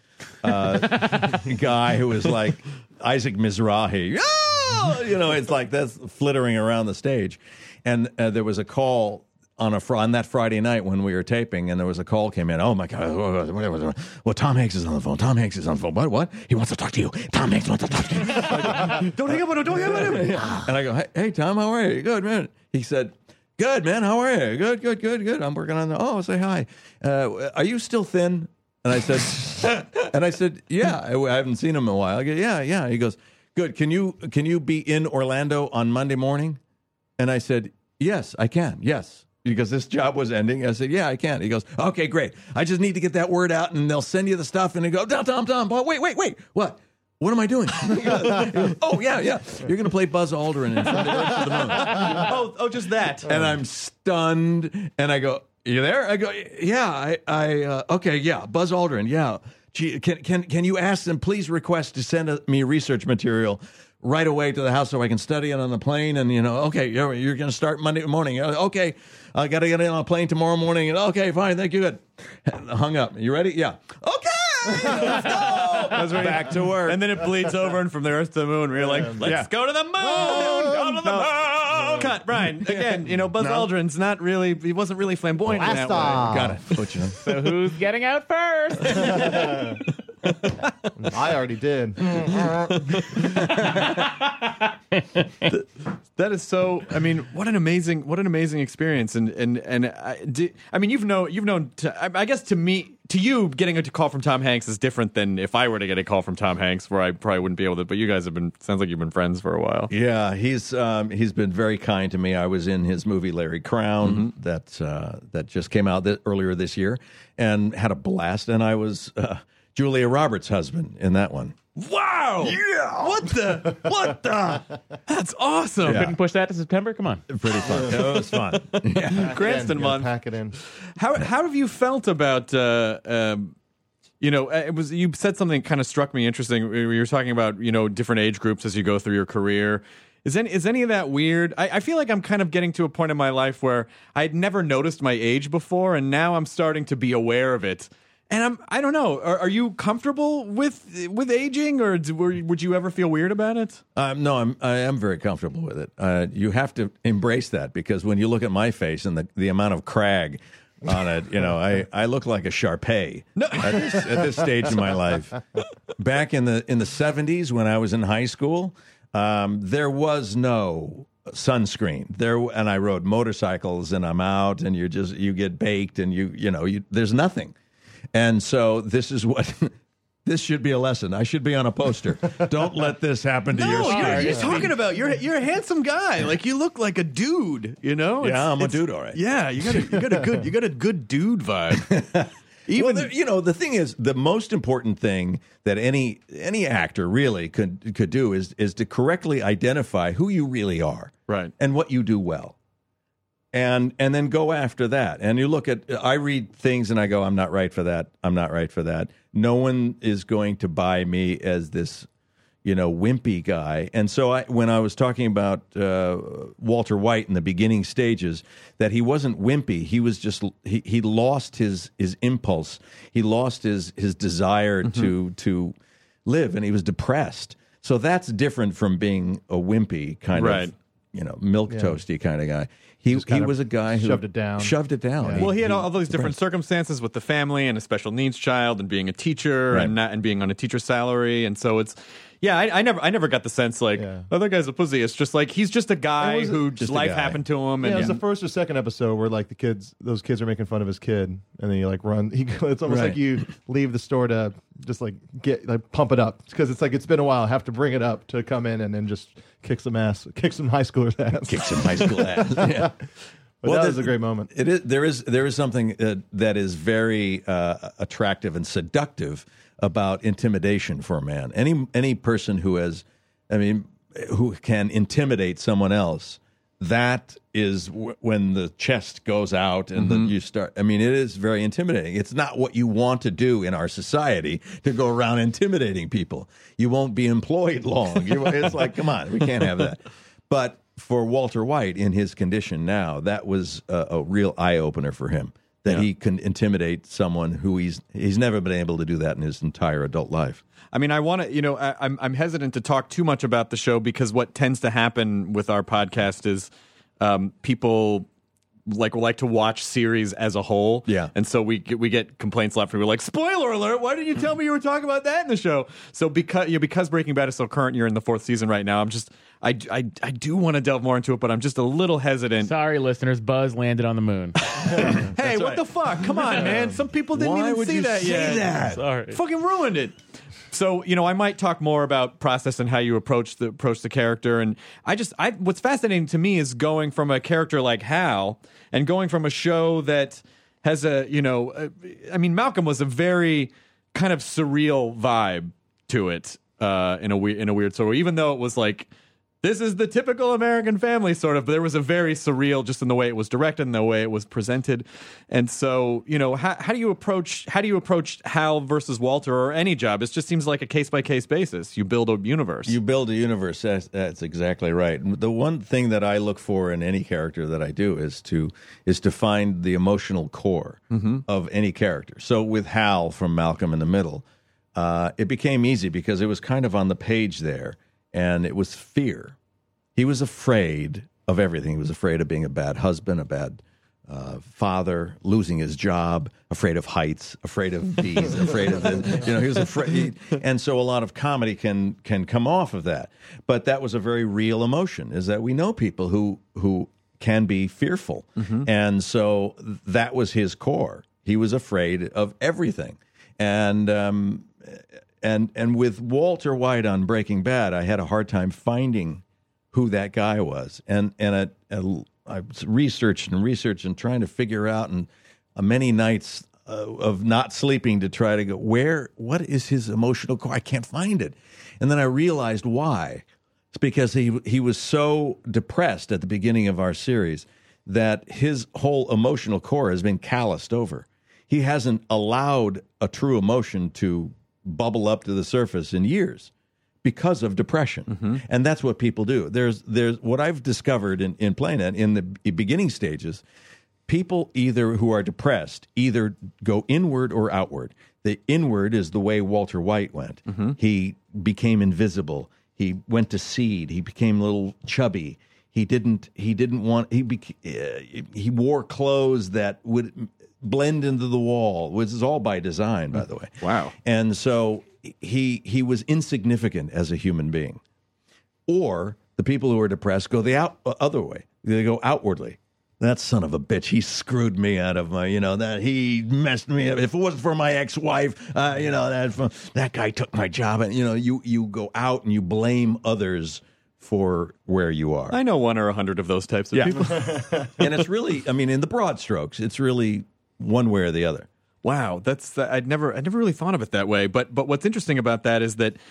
guy who was like Isaac Mizrahi. It's like that's flittering around the stage. And there was a call on that Friday night when we were taping, and there was a call came in. Oh, my God. Well, Tom Hanks is on the phone. Tom Hanks is on the phone. What? He wants to talk to you. Tom Hanks wants to talk to you. Don't hang up on him. Don't hang up on him. And I go, hey, Tom, how are you? Good, man. He said, good, man. How are you? Good. I'm working on say hi. Are you still thin? And I said, yeah. I haven't seen him in a while. I go, yeah. He goes, good. Can you be in Orlando on Monday morning? And I said, yes, I can. Yes. Because this job was ending. I said, yeah, I can. He goes, okay, great. I just need to get that word out, and they'll send you the stuff. And they go, Tom, wait. What? What am I doing? Oh, yeah. You're going to play Buzz Aldrin in From the Earth to the Moon. Oh, just that. And I'm stunned. And I go, you there? I go, yeah. Okay, yeah. Buzz Aldrin, yeah. Gee, can you ask them, please request to send me research material right away to the house so I can study it on the plane? And, okay, you're going to start Monday morning. Okay, I got to get in on a plane tomorrow morning. And okay, fine, thank you, good. And hung up. You ready? Yeah. Okay. Let's go. Back to work. And then it bleeds over, and From the Earth to the Moon, we're like, let's go to the moon. Go to the moon. Cut, Brian. Again, Buzz Aldrin's not really, he wasn't really flamboyant in that way. Got it. Put you in. So who's getting out first? I already did. That is so. I mean, what an amazing experience. And you've known. I guess to you, getting a call from Tom Hanks is different than if I were to get a call from Tom Hanks, where I probably wouldn't be able to. But you guys sounds like you've been friends for a while. Yeah, he's been very kind to me. I was in his movie Larry Crown that just came out earlier this year, and had a blast. And I was Julia Roberts' husband in that one. Wow! Yeah! What the? That's awesome. Yeah. Couldn't push that to September? Come on. Pretty fun. It was fun. Yeah. Cranston month. Pack it in. How have you felt about, you said something kind of struck me interesting. You were talking about, different age groups as you go through your career. Is any of that weird? I feel like I'm kind of getting to a point in my life where I'd never noticed my age before, and now I'm starting to be aware of it. And I don't know. Are you comfortable with aging, or would you ever feel weird about it? No, I am very comfortable with it. You have to embrace that, because when you look at my face and the amount of crag on it, I look like a Shar-Pei at this stage in my life. Back in the 70s, when I was in high school, there was no sunscreen there, and I rode motorcycles, and I'm out, and you get baked, and there's nothing. And so this should be a lesson. I should be on a poster. Don't let this happen to your skin. You're talking about you're a handsome guy. Like, you look like a dude. Yeah, I'm a dude, all right. Yeah, you got a good dude vibe. Even the thing is, the most important thing that any actor really could do is to correctly identify who you really are, right, and what you do well, and then go after that. And you look at, I read things and I go, I'm not right for that. I'm not right for that. No one is going to buy me as this, wimpy guy. And so when I was talking about Walter White in the beginning stages, that he wasn't wimpy. He was just, he lost his impulse. He lost his desire to live, and he was depressed. So that's different from being a wimpy kind of, milk toasty kind of guy. He was a guy who shoved it down. Yeah. Well, he had all those different circumstances with the family and a special needs child and being a teacher and being on a teacher's salary, and so it's. Yeah, I never got the sense like, oh, that guy's a pussy. It's just like he's just a guy who just life happened to him. And it was the first or second episode where like those kids are making fun of his kid, and then you like run. It's almost like you leave the store to just like pump it up, because it's like it's been a while. I have to bring it up to come in and then just kick some high schoolers' ass. Kick some high school ass. Yeah. But that was a great moment. It is. There is something that is very attractive and seductive about intimidation for a man. Any person who can intimidate someone else, that is when the chest goes out and then you start. I mean, it is very intimidating. It's not what you want to do in our society, to go around intimidating people. You won't be employed long. It's like, come on, we can't have that. But for Walter White, in his condition now, that was a real eye-opener for him. That he can intimidate someone who he's never been able to do that in his entire adult life. I mean, I want to, I'm hesitant to talk too much about the show, because what tends to happen with our podcast is people like to watch series as a whole. Yeah. And so we get complaints a lot from people like, spoiler alert, why didn't you tell me you were talking about that in the show? So because Breaking Bad is so current, you're in the 4th season right now, I do want to delve more into it, but I'm just a little hesitant. Sorry, listeners, Buzz landed on the moon. Hey, what the fuck? Come on, man. Some people didn't even see that yet. That? Sorry. Fucking ruined it. So, I might talk more about process and how you approach the character. And what's fascinating to me is going from a character like Hal and going from a show that has Malcolm was a very kind of surreal vibe to it in a weird sort of way, even though it was like, this is the typical American family sort of, but there was a very surreal just in the way it was directed and the way it was presented. And so, how do you approach Hal versus Walter or any job? It just seems like a case-by-case basis. You build a universe. That's exactly right. The one thing that I look for in any character that I do is to find the emotional core of any character. So with Hal from Malcolm in the Middle, it became easy because it was kind of on the page there. And it was fear. He was afraid of everything. He was afraid of being a bad husband, a bad father, losing his job, afraid of heights, afraid of bees, afraid of he was afraid. And so a lot of comedy can come off of that. But that was a very real emotion, is that we know people who can be fearful. And so that was his core. He was afraid of everything. And with Walter White on Breaking Bad, I had a hard time finding who that guy was. And I researched and trying to figure out, and many nights of not sleeping to try to go, what is his emotional core? I can't find it. And then I realized why. It's because he was so depressed at the beginning of our series that his whole emotional core has been calloused over. He hasn't allowed a true emotion to bubble up to the surface in years because of depression. And that's what people do. There's what I've discovered in playing it in the beginning stages, people who are depressed either go inward or outward. The inward is the way Walter White went. He became invisible. He went to seed. He became a little chubby. He wore clothes that would blend into the wall, which is all by design, by the way. Wow. And so he was insignificant as a human being. Or the people who are depressed go the other way. They go outwardly. That son of a bitch, he screwed me out of my, that he messed me up. If it wasn't for my ex-wife, that guy took my job. And, you go out and you blame others for where you are. I know 1 or 100 of those types of people. And it's really, in the broad strokes, it's really one way or the other. Wow, I'd never really thought of it that way. But what's interesting about that is that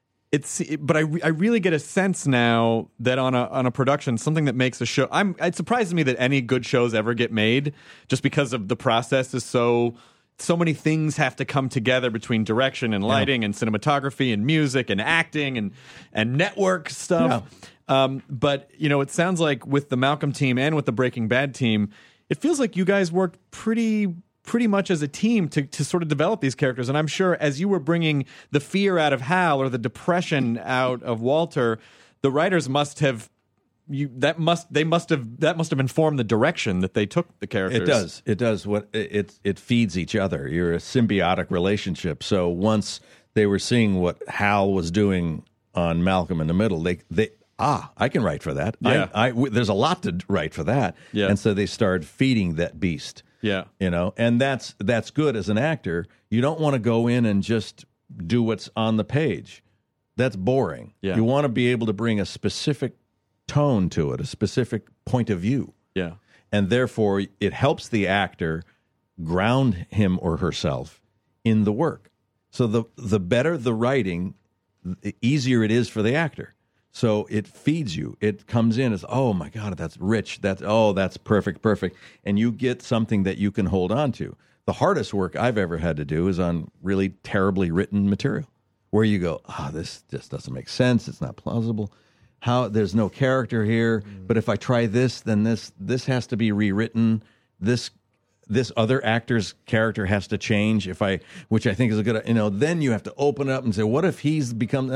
I really get a sense now that on a production, something that makes a show. It surprises me that any good shows ever get made, just because of the process is so many things have to come together between direction and lighting and cinematography and music and acting and network stuff. Yeah. But it sounds like with the Malcolm team and with the Breaking Bad team, it feels like you guys worked pretty much as a team to sort of develop these characters. And I'm sure as you were bringing the fear out of Hal or the depression out of Walter, the writers must have that must have informed the direction that they took the characters. It does. It feeds each other. You're a symbiotic relationship. So once they were seeing what Hal was doing on Malcolm in the Middle, I can write for that. Yeah. There's a lot to write for that. Yeah. And so they started feeding that beast. Yeah. And that's good as an actor. You don't want to go in and just do what's on the page. That's boring. Yeah. You want to be able to bring a specific tone to it, a specific point of view. Yeah. And therefore, it helps the actor ground him or herself in the work. So the better the writing, the easier it is for the actor. So it feeds you. It comes in as, oh my God, that's rich. That's perfect. And you get something that you can hold on to. The hardest work I've ever had to do is on really terribly written material, where you go, this just doesn't make sense. It's not plausible. There's no character here. But if I try this, then this has to be rewritten. This other actor's character has to change. Which I think is a good, then you have to open it up and say, what if he's become?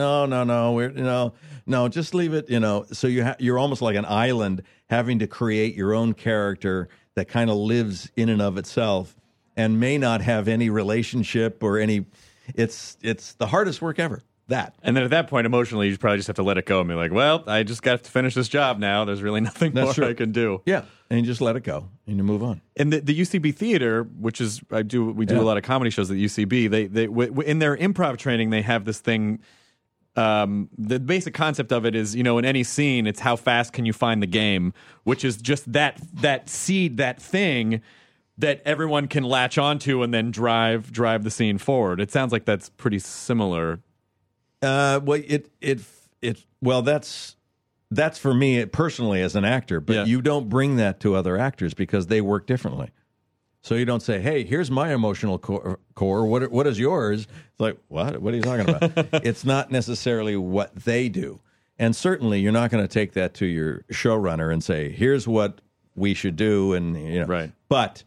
No, just leave it. So you're almost like an island, having to create your own character that kind of lives in and of itself and may not have any relationship or any. It's the hardest work ever. That. And then at that point, emotionally, you probably just have to let it go and be like, well, I just got to finish this job now. There's really nothing more I can do. Yeah. And you just let it go and you move on. And the UCB theater, which is, we do a lot of comedy shows at UCB, they in their improv training, they have this thing. The basic concept of it is, in any scene, it's how fast can you find the game, which is just that seed, that thing that everyone can latch onto and then drive the scene forward. It sounds like that's pretty similar. That's for me personally as an actor, but you don't bring that to other actors because they work differently. So you don't say, "Hey, here's my emotional core. What is yours?" It's like, what are you talking about? It's not necessarily what they do, and certainly you're not going to take that to your showrunner and say, "Here's what we should do," and right. But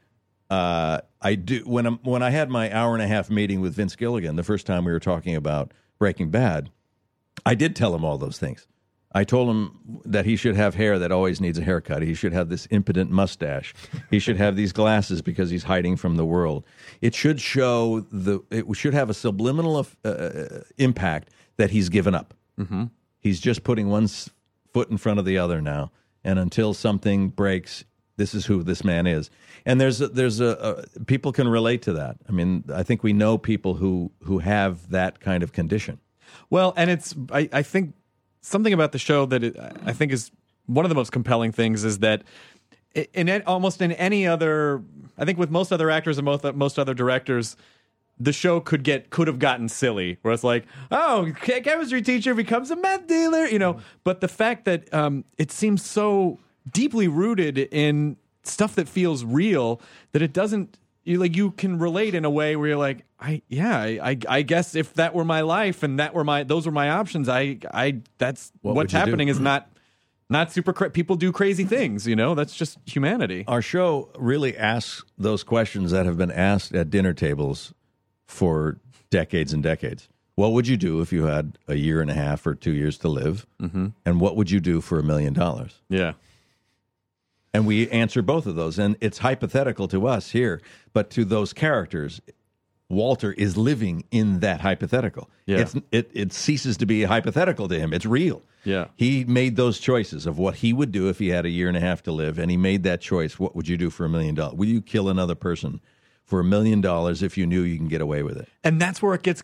I do when I had my hour-and-a-half meeting with Vince Gilligan the first time we were talking about Breaking Bad, I did tell him all those things. I told him that he should have hair that always needs a haircut. He should have this impotent mustache. He should have these glasses because he's hiding from the world. It should show it should have a subliminal impact that he's given up. Mm-hmm. He's just putting one foot in front of the other now, and until something breaks, this is who this man is. And there's people can relate to that. I mean, I think we know people who have that kind of condition. Well, and I think something about the show that I think is one of the most compelling things is that almost in any other, I think with most other actors and most other directors, the show could have gotten silly, where it's like, oh, chemistry teacher becomes a meth dealer, But the fact that it seems so deeply rooted in stuff that feels real that it doesn't. You can relate in a way where you're like, I guess if that were my life and those were my options, that's what's happening is not super. People do crazy things, That's just humanity. Our show really asks those questions that have been asked at dinner tables for decades and decades. What would you do if you had a year and a half or 2 years to live? Mm-hmm. And what would you do for $1 million? Yeah. And we answer both of those, and it's hypothetical to us here, but to those characters, Walter is living in that hypothetical. Yeah. It ceases to be hypothetical to him. It's real. Yeah. He made those choices of what he would do if he had a year and a half to live, and he made that choice. What would you do for $1 million? Will you kill another person for $1 million if you knew you can get away with it? And that's where it gets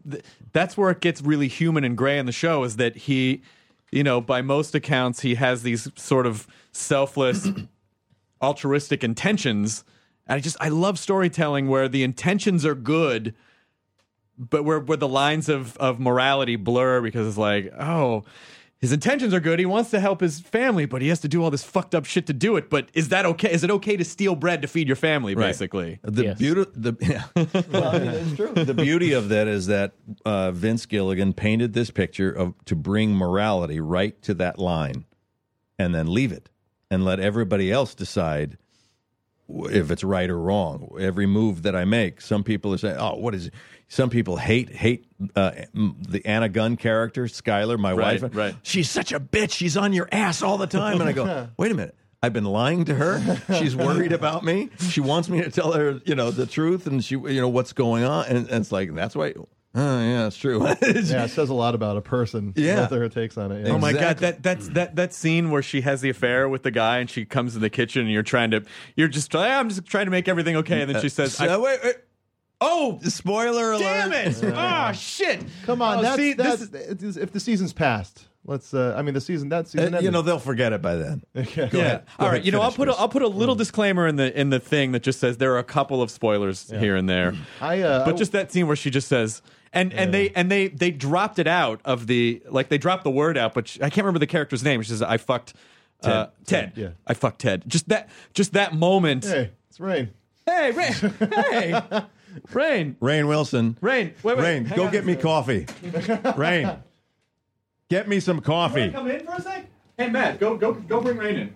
really human and gray in the show, is that he, by most accounts, he has these sort of selfless, altruistic intentions, And I love storytelling where the intentions are good, but where the lines of morality blur because it's like, oh, his intentions are good. He wants to help his family, but he has to do all this fucked up shit to do it. But is that okay? Is it okay to steal bread to feed your family, basically? The beauty, well, I mean, it's true. The beauty of that is that Vince Gilligan painted this picture to bring morality right to that line, and then leave it and let everybody else decide if it's right or wrong. Every move that I make, some people are saying, "Oh, what is it?" Some people hate the Anna Gunn character, Skylar, my wife. Right. She's such a bitch. She's on your ass all the time. And I go, wait a minute. I've been lying to her. She's worried about me. She wants me to tell her, the truth and what's going on. And it's like, that's why. Yeah, it's true. Yeah, it says a lot about a person. Yeah. What their takes on it. Yeah. Oh my God, that scene where she has the affair with the guy and she comes in the kitchen and I'm just trying to make everything okay, and then she says, wait. "Oh, Spoiler alert! damn it! Oh shit! Come on, Oh, if the season's passed, let's. The season ended. they'll forget it by then. Okay. Go ahead. All right, I'll put a little Mm. disclaimer in the thing that just says there are a couple of spoilers here and there. But just that scene where she just says, and they dropped it out of they dropped the word out, but I can't remember the character's name. She says, "I fucked Ted. Yeah. I fucked Ted." Just that moment. Hey, it's Rain. Hey, Rain. Hey, Rain. Rainn Wilson. Wait. Rain, hang go on get a me sec. coffee. Rain, get me some coffee. Come in for a sec. Hey, Matt, go bring Rain in.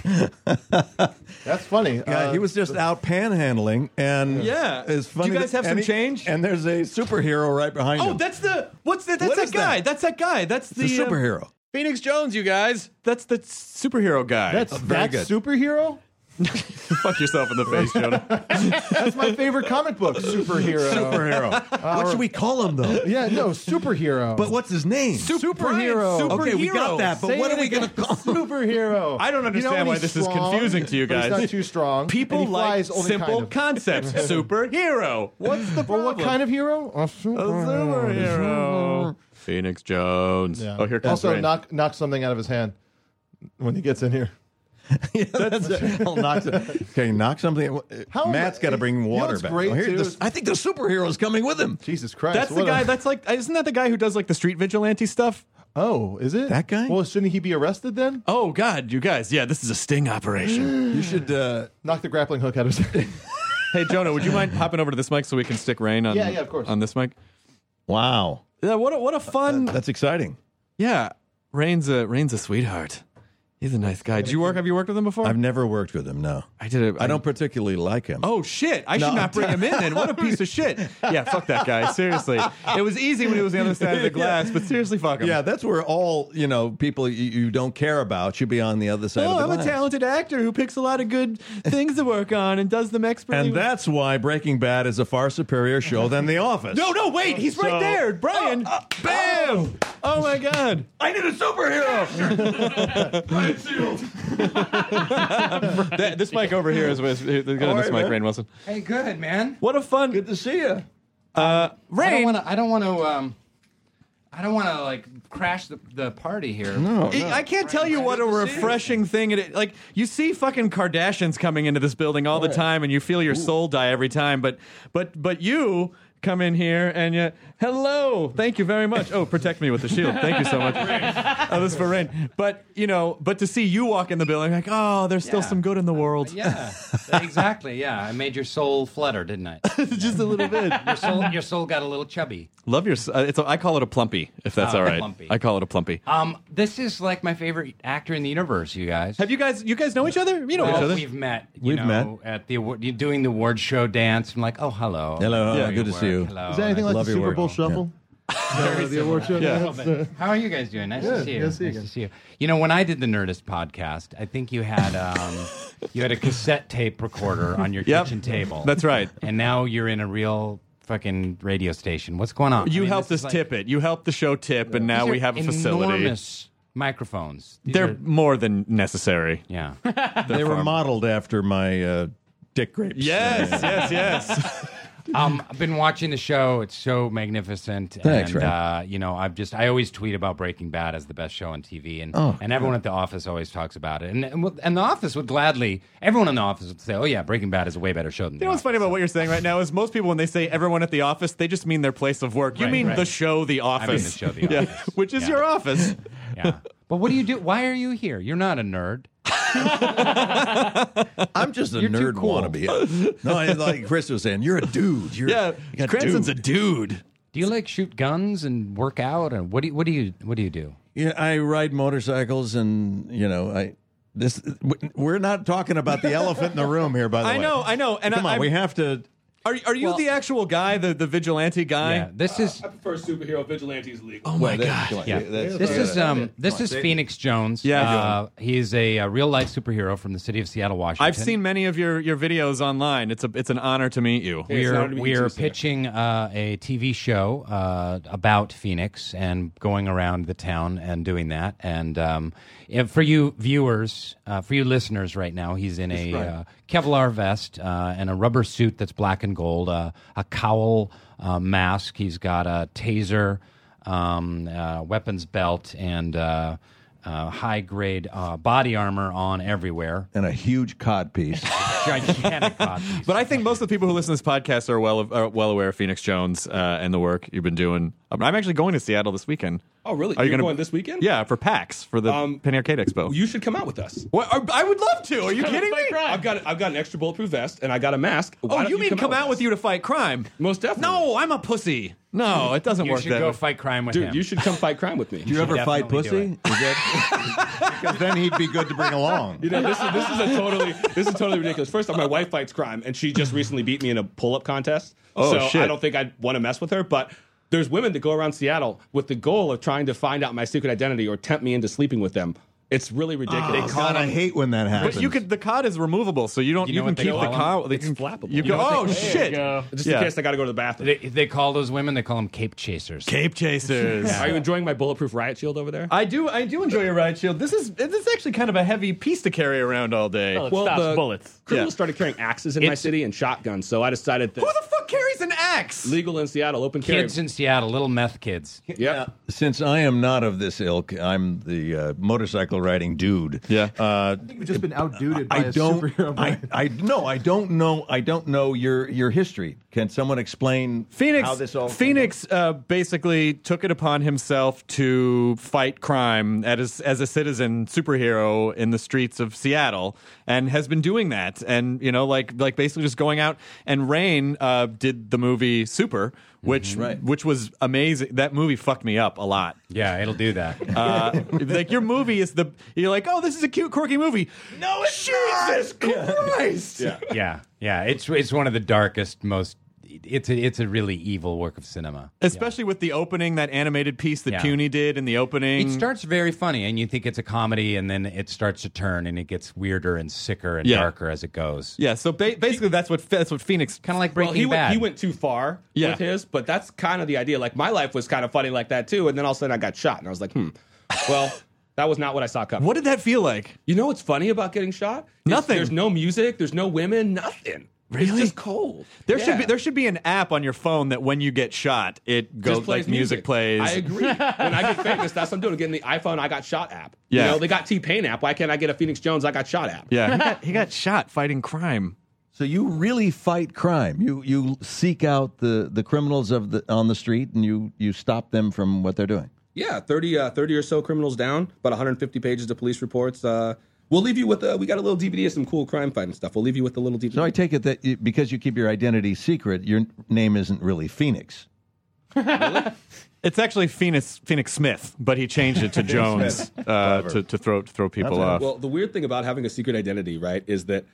That's funny. God, he was just out panhandling, and Yeah. it's funny. Do you guys have some change? And there's a superhero right behind him. Oh, that's what's that? That's What that is guy. that? That's that guy. That's the superhero. Phoenix Jones, you guys. That's the superhero guy. That's very good. superhero. Fuck yourself in the face, Jonah. That's my favorite comic book. Superhero. Superhero. What should we call him though? Yeah, no, superhero. But what's his name? Superhero. Okay, we got that. But Say what it are we going again. to call him? Superhero. I don't understand when why he's this is strong, confusing to you but guys. He's not too strong. People and he like flies only simple kind of. concepts. Superhero. What's the Well, problem? what kind of hero? A superhero? Phoenix Jones. Yeah. Oh, here comes Also, Rain. knock something out of his hand when he gets in here. I'll knock something. How am Matt's I- got to bring you know water what's back. great, Here, too? I think the superhero's coming with him. Jesus Christ. That's the what guy. a- That's like, isn't that the guy who does like the street vigilante stuff? Oh, is it? That guy? Well, shouldn't he be arrested then? Oh God, you guys. Yeah, this is a sting operation. You should. Knock the grappling hook out of his hand. Hey, Jonah, would you mind hopping over to this mic so we can stick Rain on? Yeah, of course. On this mic. Wow, Yeah, what a fun. that's exciting. Yeah, Rain's a sweetheart. He's a nice guy. Have you worked with him before? I've never worked with him. No, I did it. I don't particularly like him. Oh shit! I should not bring him in. Then what a piece of shit. Yeah, fuck that guy. Seriously, it was easy when he was on the other side of the glass, but seriously, fuck him. Yeah, that's where all people you don't care about should be on the other side of the I'm glass. a talented actor who picks a lot of good things to work on and does them expertly. And that's why Breaking Bad is a far superior show than The Office. no, wait, he's right there, Brian. Bam! Oh my God! I need a superhero. This mic over here is go to this right, mic, man. Rain Wilson. Hey, good man. What a fun. Good to see you. Rain. I don't want to like crash the party here. I can't tell you what a refreshing thing it is. Like, you see fucking Kardashians coming into this building all the time, and you feel your soul die every time. But you come in here and you, hello, thank you very much. Oh, protect me with the shield. Thank you so much. Oh, this is for Rain. But but to see you walk in the building, like, oh, there's still Yeah. some good in the world. Yeah, exactly. Yeah, I made your soul flutter, didn't I? Just a little bit. Your soul got a little chubby. Love your. I call it a plumpy, if that's Oh, all right. plumpy. I call it a plumpy. This is like my favorite actor in the universe. You guys. Have you guys know each other? You know each Well, other. we've met. We've met. At the award, you're doing the award show dance. I'm like, oh, hello. Hello, How good to your see you. work? Hello. Is that anything like love the your Super work. Bowl shuffle? The award show. Yeah. That's, How are you guys doing? Nice to see you. good to see you Nice again. to see you. You know, when I did the Nerdist podcast, I think you had a cassette tape recorder on your Yep. kitchen table. That's right. And now you're in a real fucking radio station. What's going on? You I mean, helped this us is tip it. You helped the show tip, and now these we are have a facility. Enormous microphones. These They're are- more than necessary. yeah. They were modeled after my dick grapes. Yes. I've been watching the show. It's so magnificent. Thanks, and, Ray. I always tweet about Breaking Bad as the best show on TV, and everyone at the office always talks about it. And the office would gladly, everyone in the office would say, "Oh yeah, Breaking Bad is a way better show than." You know what's funny about what you're saying right now is most people, when they say everyone at the office, they just mean their place of work. You mean the show The Office. I mean the show The Office. Yeah, which is your office. Yeah. But what do you do? Why are you here? You're not a nerd. I'm just a You're too nerd cool. wannabe. No, like Chris was saying, you're a dude. You got Cranston's dude. a dude. Do you like shoot guns and work out? And what do you do? Yeah, I ride motorcycles, and we're not talking about the elephant in the room here. By the way, I know. And come on, we have to. Are you the actual guy, the vigilante guy? Yeah, this is. I prefer superhero vigilantes legal. Oh my god! Yeah, this is Phoenix Jones. Yeah. He's a real life superhero from the city of Seattle, Washington. I've seen many of your videos online. It's an honor to meet you. We're pitching a TV show about Phoenix and going around the town and doing that. And for you viewers, for you listeners right now, he's in a Kevlar vest and a rubber suit that's black and gold, a cowl mask. He's got a taser, weapons belt, and high-grade body armor on everywhere. And a huge cod piece. Gigantic codpiece. But I think most of the people who listen to this podcast are well aware of Phoenix Jones and the work you've been doing. I'm actually going to Seattle this weekend. Oh, really? Are you You're gonna- going this weekend? Yeah, for PAX, for the Penny Arcade Expo. You should come out with us. What? I would love to. Are you kidding me? I've got an extra bulletproof vest and I got a mask. Why Oh, don't you mean come out with you to fight crime? Most definitely. No, I'm a pussy. No, it doesn't You work should that go way. fight crime with Dude, him. you should come fight crime with me. Do you ever fight definitely do pussy? Is that, because then he'd be good to bring along. You know, this is totally ridiculous. First off, my wife fights crime, and she just recently beat me in a pull-up contest. Oh, so shit. I don't think I'd want to mess with her. But there's women that go around Seattle with the goal of trying to find out my secret identity or tempt me into sleeping with them. It's really ridiculous. God, I hate when that happens. But the cod is removable, so you know can what they keep the call cod. It's flappable. You You go. know Oh what they- shit! Just Yeah. in case I got to go to the bathroom. They call those women. They call them cape chasers. Cape chasers. Are you enjoying my bulletproof riot shield over there? I do enjoy your ride shield. This is actually kind of a heavy piece to carry around all day. Well, it Well, stops the- bullets. Criminals Yeah. started carrying axes in my It's- city and shotguns, so I decided that Who the fuck carries an axe? legal in Seattle, open carry. Kids in Seattle, little meth kids. Yeah. Since I am not of this ilk, I'm the motorcycle riding dude. Yeah. We've just been outduded by I a don't. superhero brand. I don't know. I don't know your history. Can someone explain how this all? Phoenix basically took it upon himself to fight crime as a citizen superhero in the streets of Seattle, and has been doing that. And like basically just going out. And Rain did the movie Super, which was amazing. That movie fucked me up a lot. Yeah, it'll do that. Like your movie is you're like, oh, this is a cute, quirky movie. No, it's Jesus Christ. Yeah. Yeah. It's one of the darkest, most. It's a really evil work of cinema. Especially with the opening, that animated piece that Yeah. Puny did in the opening. It starts very funny, and you think it's a comedy, and then it starts to turn, and it gets weirder and sicker and Yeah. darker as it goes. Yeah, so basically that's what Phoenix Kind of like Well, Breaking Bad. he went too far Yeah. with his, but that's kind of the idea. Like, my life was kind of funny like that, too, and then all of a sudden I got shot, and I was like, well, that was not what I saw coming. What did that feel like? You know what's funny about getting shot? Nothing. There's no music, there's no women, nothing. Really? It's just cold. There should be an app on your phone that when you get shot, it goes Just plays like music plays. I agree. When I get famous, that's what I'm doing. I'm getting the iPhone I Got Shot app. Yeah. You know, they got T-Pain app. Why can't I get a Phoenix Jones I Got Shot app? Yeah, he got shot fighting crime. So you really fight crime. You seek out the criminals on the street, and you stop them from what they're doing. Yeah, 30 or so criminals down, about 150 pages of police reports. We'll leave you with, we got a little DVD of some cool crime fighting stuff. We'll leave you with a little DVD. So I take it that because you keep your identity secret, your name isn't really Phoenix. It's actually Phoenix Smith, but he changed it to Jones to throw people off. Well, the weird thing about having a secret identity, right, is that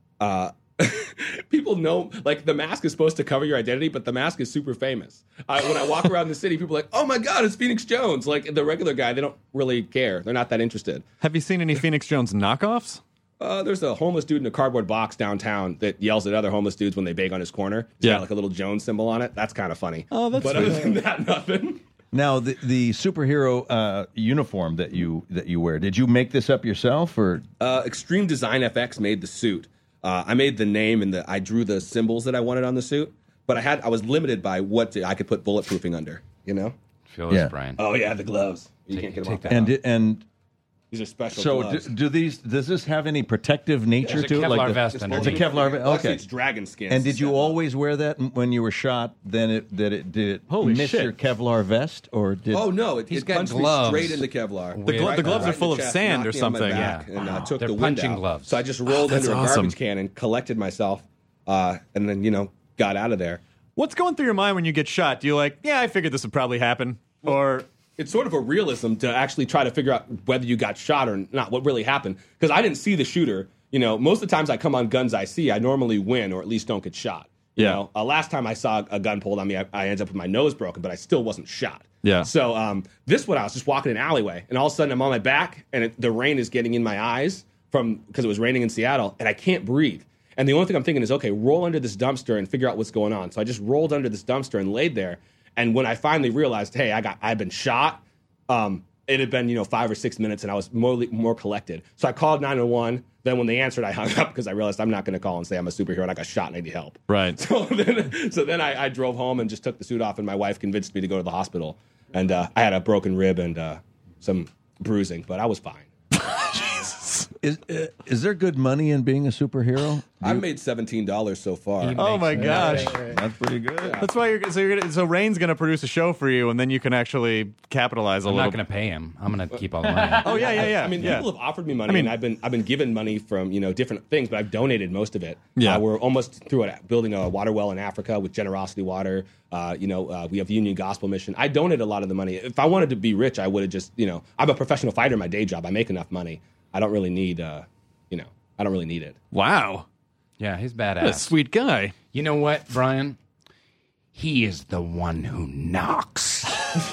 people know, like, the mask is supposed to cover your identity, but the mask is super famous. When I walk around the city, people are like, oh my God, it's Phoenix Jones. Like, the regular guy, they don't really care. They're not that interested. Have you seen any Phoenix Jones knockoffs? There's a homeless dude in a cardboard box downtown that yells at other homeless dudes when they beg on his corner. He's got like a little Jones symbol on it. That's kind of funny. Oh, that's But other than that, nothing. Now, the superhero uniform that you wear, did you make this up yourself, or Extreme Design FX made the suit. I made the name and I drew the symbols that I wanted on the suit. but I was limited by what I could put bulletproofing under. You know? Feel this, Yeah. Brian. Oh yeah, the gloves. You can't get them off. And These are special so gloves. does this have any protective nature There's a to it? Kevlar the- vest It's a underneath. Kevlar vest. Actually, Okay. it's dragon skin. And did you always wear that when you were shot? Then did it Holy miss shit. your Kevlar vest, or did? Oh no! He's It got punched gloves. me straight into Kevlar. The gloves are full of in the chest, sand or knocked me on my something. back, Yeah. and took They're the wind punching out. gloves. So I just rolled that's under a awesome. garbage can and collected myself, and then got out of there. What's going through your mind when you get shot? Do you like, yeah, I figured this would probably happen, or It's sort of a realism to actually try to figure out whether you got shot or not, what really happened. Because I didn't see the shooter. Most of the times I come on guns I see, I normally win or at least don't get shot. Yeah. Last time I saw a gun pulled on me, I ended up with my nose broken, but I still wasn't shot. Yeah. So this one, I was just walking in an alleyway, and all of a sudden I'm on my back, and the rain is getting in my eyes because it was raining in Seattle, and I can't breathe. And the only thing I'm thinking is, okay, roll under this dumpster and figure out what's going on. So I just rolled under this dumpster and laid there. And when I finally realized, hey, I'd been shot, it had been 5 or 6 minutes, and I was more collected. So I called 911. Then when they answered, I hung up because I realized I'm not going to call and say I'm a superhero and I got shot and I need help. right? So then I drove home and just took the suit off, and my wife convinced me to go to the hospital. And I had a broken rib and some bruising, but I was fine. Is there good money in being a superhero? I've made $17 so far. Oh my gosh, That's pretty good. that's why so Rain's going to produce a show for you, and then you can actually capitalize a I'm little. not going to pay him. I'm going to keep all the money. Oh yeah. I mean, yeah. people have offered me money, and I've been given money from different things, but I've donated most of it. Yeah. We're almost through it, building a water well in Africa with Generosity Water. We have Union Gospel Mission. I donated a lot of the money. If I wanted to be rich, I would have just I'm a professional fighter in my day job. I make enough money. I don't really need I don't really need it. Wow, Yeah, he's what a badass. sweet guy. You know what, Brian? He is the one who knocks.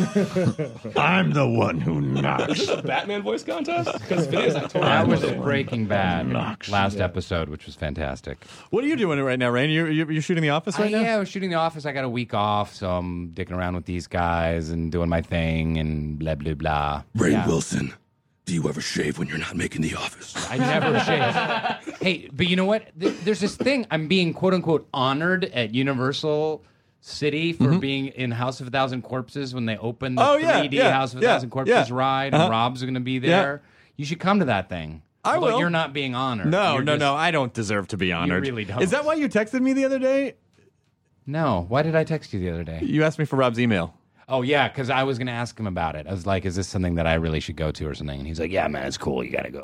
I'm the one who knocks. Is this a Batman voice contest? Because if it is, I totally That was want it. Breaking Bad last episode, which was fantastic. What are you doing right now, Rain? You're shooting The Office right now? Yeah, I was shooting The Office. I got a week off, so I'm dicking around with these guys and doing my thing and blah, blah, blah. Ray Yeah. Wilson, do you ever shave when you're not making The Office? I never shave. Hey, but you know what? There's this thing. I'm being quote unquote honored at Universal City for being in House of a Thousand Corpses when they opened the Oh, yeah, 3D yeah, House of a yeah, Thousand Corpses yeah. ride, and Rob's going to be there. You should come to that thing. I Although will. You're not being honored. No, You're no, just- no. I don't deserve to be honored. really don't. Is that why you texted me the other day? No. Why did I text you the other day? You asked me for Rob's email. Oh, yeah, because I was going to ask him about it. I was like, is this something that I really should go to or something? And he's like, yeah, man, it's cool. You got to go.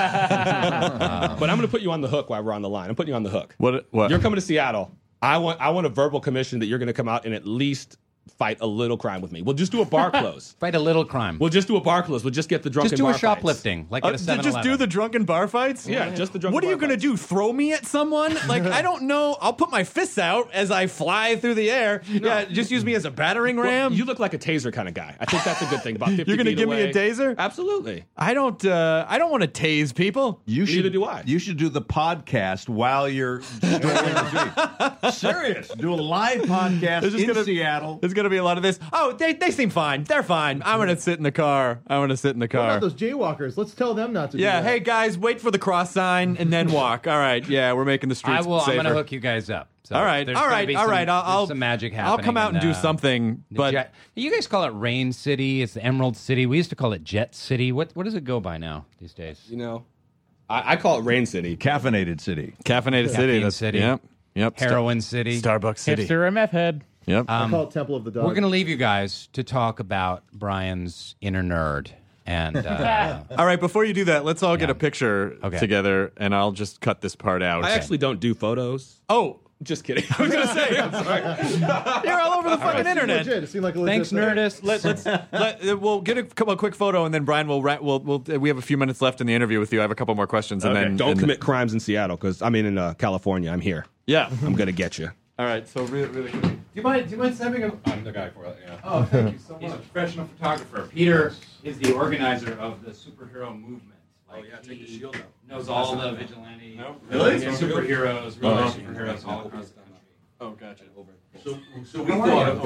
But I'm going to put you on the hook while we're on the line. I'm putting you on the hook. What? You're coming to Seattle. I want a verbal commission that you're going to come out and at least fight a little crime with me. We'll just do a bar close. Fight a little crime. We'll just do a bar close. We'll just get the drunken Just do bar a shoplifting, like at a 7-Eleven. Just do the drunken bar fights? Yeah, just the drunken What are you bar going to fights. do? Throw me at someone? Like, I don't know. I'll put my fists out as I fly through the air. Yeah, just use me as a battering ram. Well, you look like a taser kind of guy. I think that's a good thing. About 50 You're gonna feet give me a away. taser? Absolutely. I don't want to tase people. You Neither do I. You should do the podcast while you're strolling the street. Serious. Do a live podcast There's just in gonna- Seattle. There's going to be a lot of this. Oh, they seem fine. They're fine. I'm going to sit in the car. What about those jaywalkers? Let's tell them not to do Yeah, that. hey guys, wait for the cross sign and then walk. All right, yeah, we're making the streets I will. safer. I'm going to hook you guys up. So All right, there's all gonna right, be all right. there's I'll some magic happening. I'll come out and do something. But you guys call it Rain City. It's the Emerald City. We used to call it Jet City. What does it go by now these days? You know, I call it Rain City. Caffeinated City. Caffeinated City. Caffeine That's, City. Yep. Heroin City. Starbucks City. Hipster or meth head. Yep. I call it Temple of the Dog. We're going to leave you guys to talk about Brian's inner nerd. And all right, before you do that, let's all get Yeah. a picture Okay. together, and I'll just cut this part out. I actually don't do photos. Oh, Just kidding. I was going to say, I'm sorry. you're all over the fucking internet. Legit. It seemed like a legit thanks, thing. Nerdist. We'll get a quick photo, and then Brian we have a few minutes left in the interview with you. I have a couple more questions, and then Don't commit crimes in Seattle because in California. I'm here. Yeah. I'm going to get you. All right. So really quick. Do you mind snapping a? I'm the guy for it, yeah. Oh, thank you so much. He's a professional photographer. Peter is the organizer of the superhero movement. Like, take the shield out. Knows all the vigilante Really? superheroes, real life superheroes all across the country. Oh, gotcha. So we thought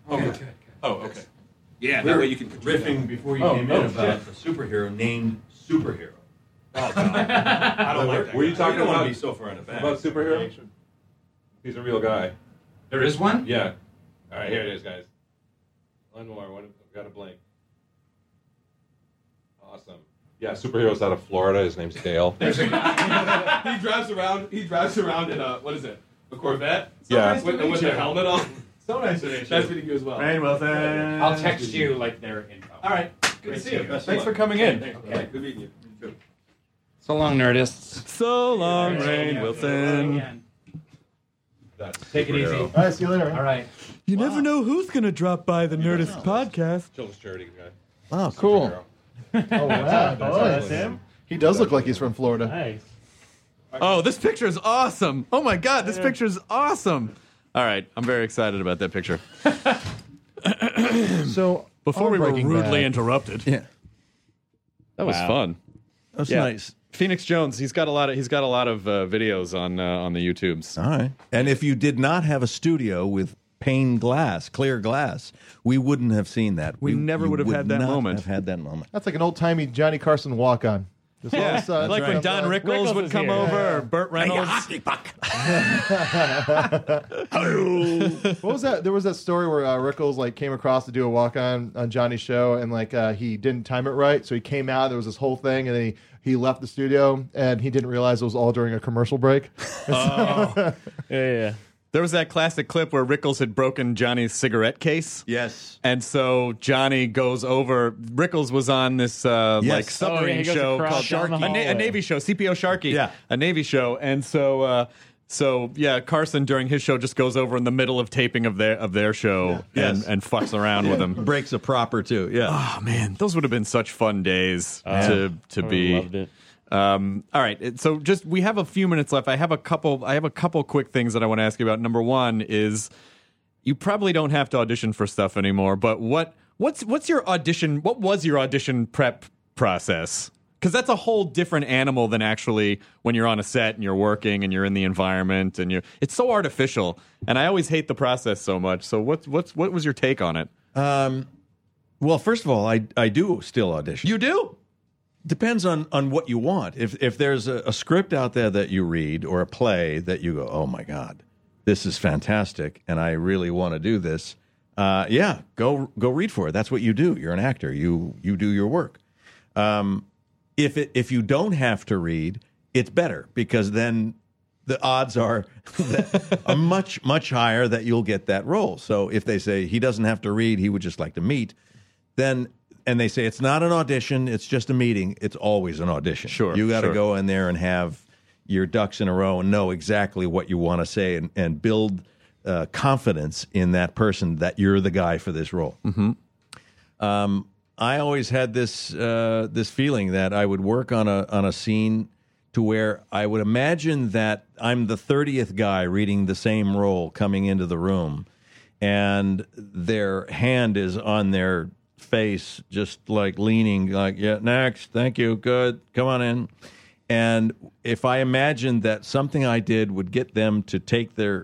Okay. Yeah, that way you can riffing before you came in about a superhero named Superhero. I don't like that. Were you guy. talking You don't want about, to be so far in advance. about superhero? He's a real guy. There is one? Yeah. All right, here it is, guys. One more. Got a blank. Awesome. Yeah, superhero's out of Florida. His name's Dale. He drives around in a, what is it? A Corvette? Yeah. With their helmet on. So nice to meet you. Nice meeting you as well. Rainn Wilson. I'll text you like their info. All right. Good to see you. Thanks for coming in. Okay. Good meeting you. So long, nerdists. So long, Rainn Wilson. Take it easy. All right, see you later. All right. You never know who's going to drop by the Nerdist podcast. Children's charity guy. Oh, cool. Superhero. Oh, wow. That's him? He does look like he's from Florida. Nice. Oh, this picture is awesome. Oh, my God, this picture is awesome. All right, I'm very excited about that picture. So Before on we were Breaking rudely Bad- interrupted. Yeah. That was fun. That's Yeah. nice. Phoenix Jones, he's got a lot of videos on the YouTubes. All right. And if you did not have a studio with clear glass, we wouldn't have seen that. We never would have had that moment. Have had that moment. That's like an old-timey Johnny Carson walk-on. Just all of a sudden, like when Don Rickles would is come here. over, or Burt Reynolds. What was that? There was that story where Rickles like came across to do a walk-on on Johnny's show, and like he didn't time it right, so he came out. There was this whole thing, and then he left the studio, and he didn't realize it was all during a commercial break. Yeah. There was that classic clip where Rickles had broken Johnny's cigarette case. Yes. And so Johnny goes over. Rickles was on this like submarine he goes show across called down the a hallway. Navy show, CPO Sharky. Yeah. A Navy show. And so Carson during his show just goes over in the middle of taping of their show Yes. and fucks around with him. Breaks a proper too. Yeah. Oh man, those would have been such fun days to be. Loved it. All right, so just we have a few minutes left. I have a couple quick things that I want to ask you about. Number one is you probably don't have to audition for stuff anymore, but what's your audition? What was your audition prep process? Because that's a whole different animal than actually when you're on a set and you're working and you're in the environment and it's so artificial. And I always hate the process so much. So what was your take on it? Well, first of all, I do still audition. You do? Depends on what you want. If there's a script out there that you read or a play that you go, oh my God, this is fantastic, and I really want to do this. Go read for it. That's what you do. You're an actor. You do your work. If you don't have to read, it's better because then the odds are much higher that you'll get that role. So if they say he doesn't have to read, he would just like to meet, then. And they say it's not an audition, it's just a meeting. It's always an audition. Sure, you got to sure. go in there and have your ducks in a row and know exactly what you want to say and build confidence in that person that you're the guy for this role. Mm-hmm. I always had this feeling that I would work on a scene to where I would imagine that I'm the 30th guy reading the same role coming into the room, and their hand is on their face, just like leaning, like, yeah, next, thank you, good, come on in. And if I imagined that something I did would get them to take their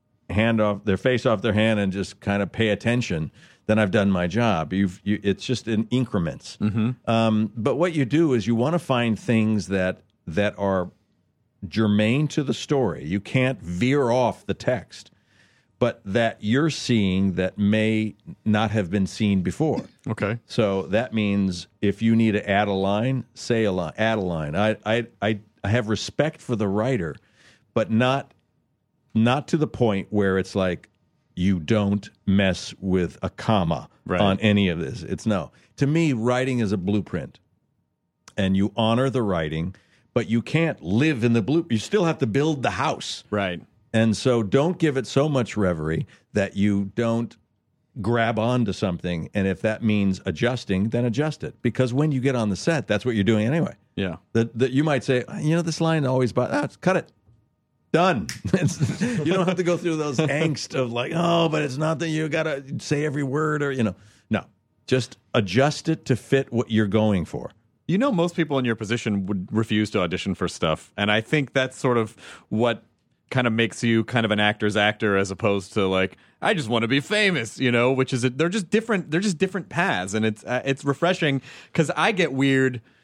face off their hand and just kind of pay attention, then I've done my job. It's just in increments. Mm-hmm. But what you do is you want to find things that are germane to the story. You can't veer off the text, but that you're seeing that may not have been seen before. Okay. So that means if you need to add a line, say a line, add a line. I have respect for the writer, but not to the point where it's like you don't mess with a comma on any of this. It's no. To me, writing is a blueprint, and you honor the writing, but you can't live in the blueprint. You still have to build the house. Right. And so don't give it so much reverie that you don't grab onto something. And if that means adjusting, then adjust it. Because when you get on the set, that's what you're doing anyway. Yeah. That you might say, this line always, cut it. Done. You don't have to go through those angst of like, oh, but it's not that you got to say every word or, No. Just adjust it to fit what you're going for. Most people in your position would refuse to audition for stuff. And I think that's sort of what kind of makes you kind of an actor's actor as opposed to like, I just want to be famous, which is they're just different paths. And it's refreshing because I get weird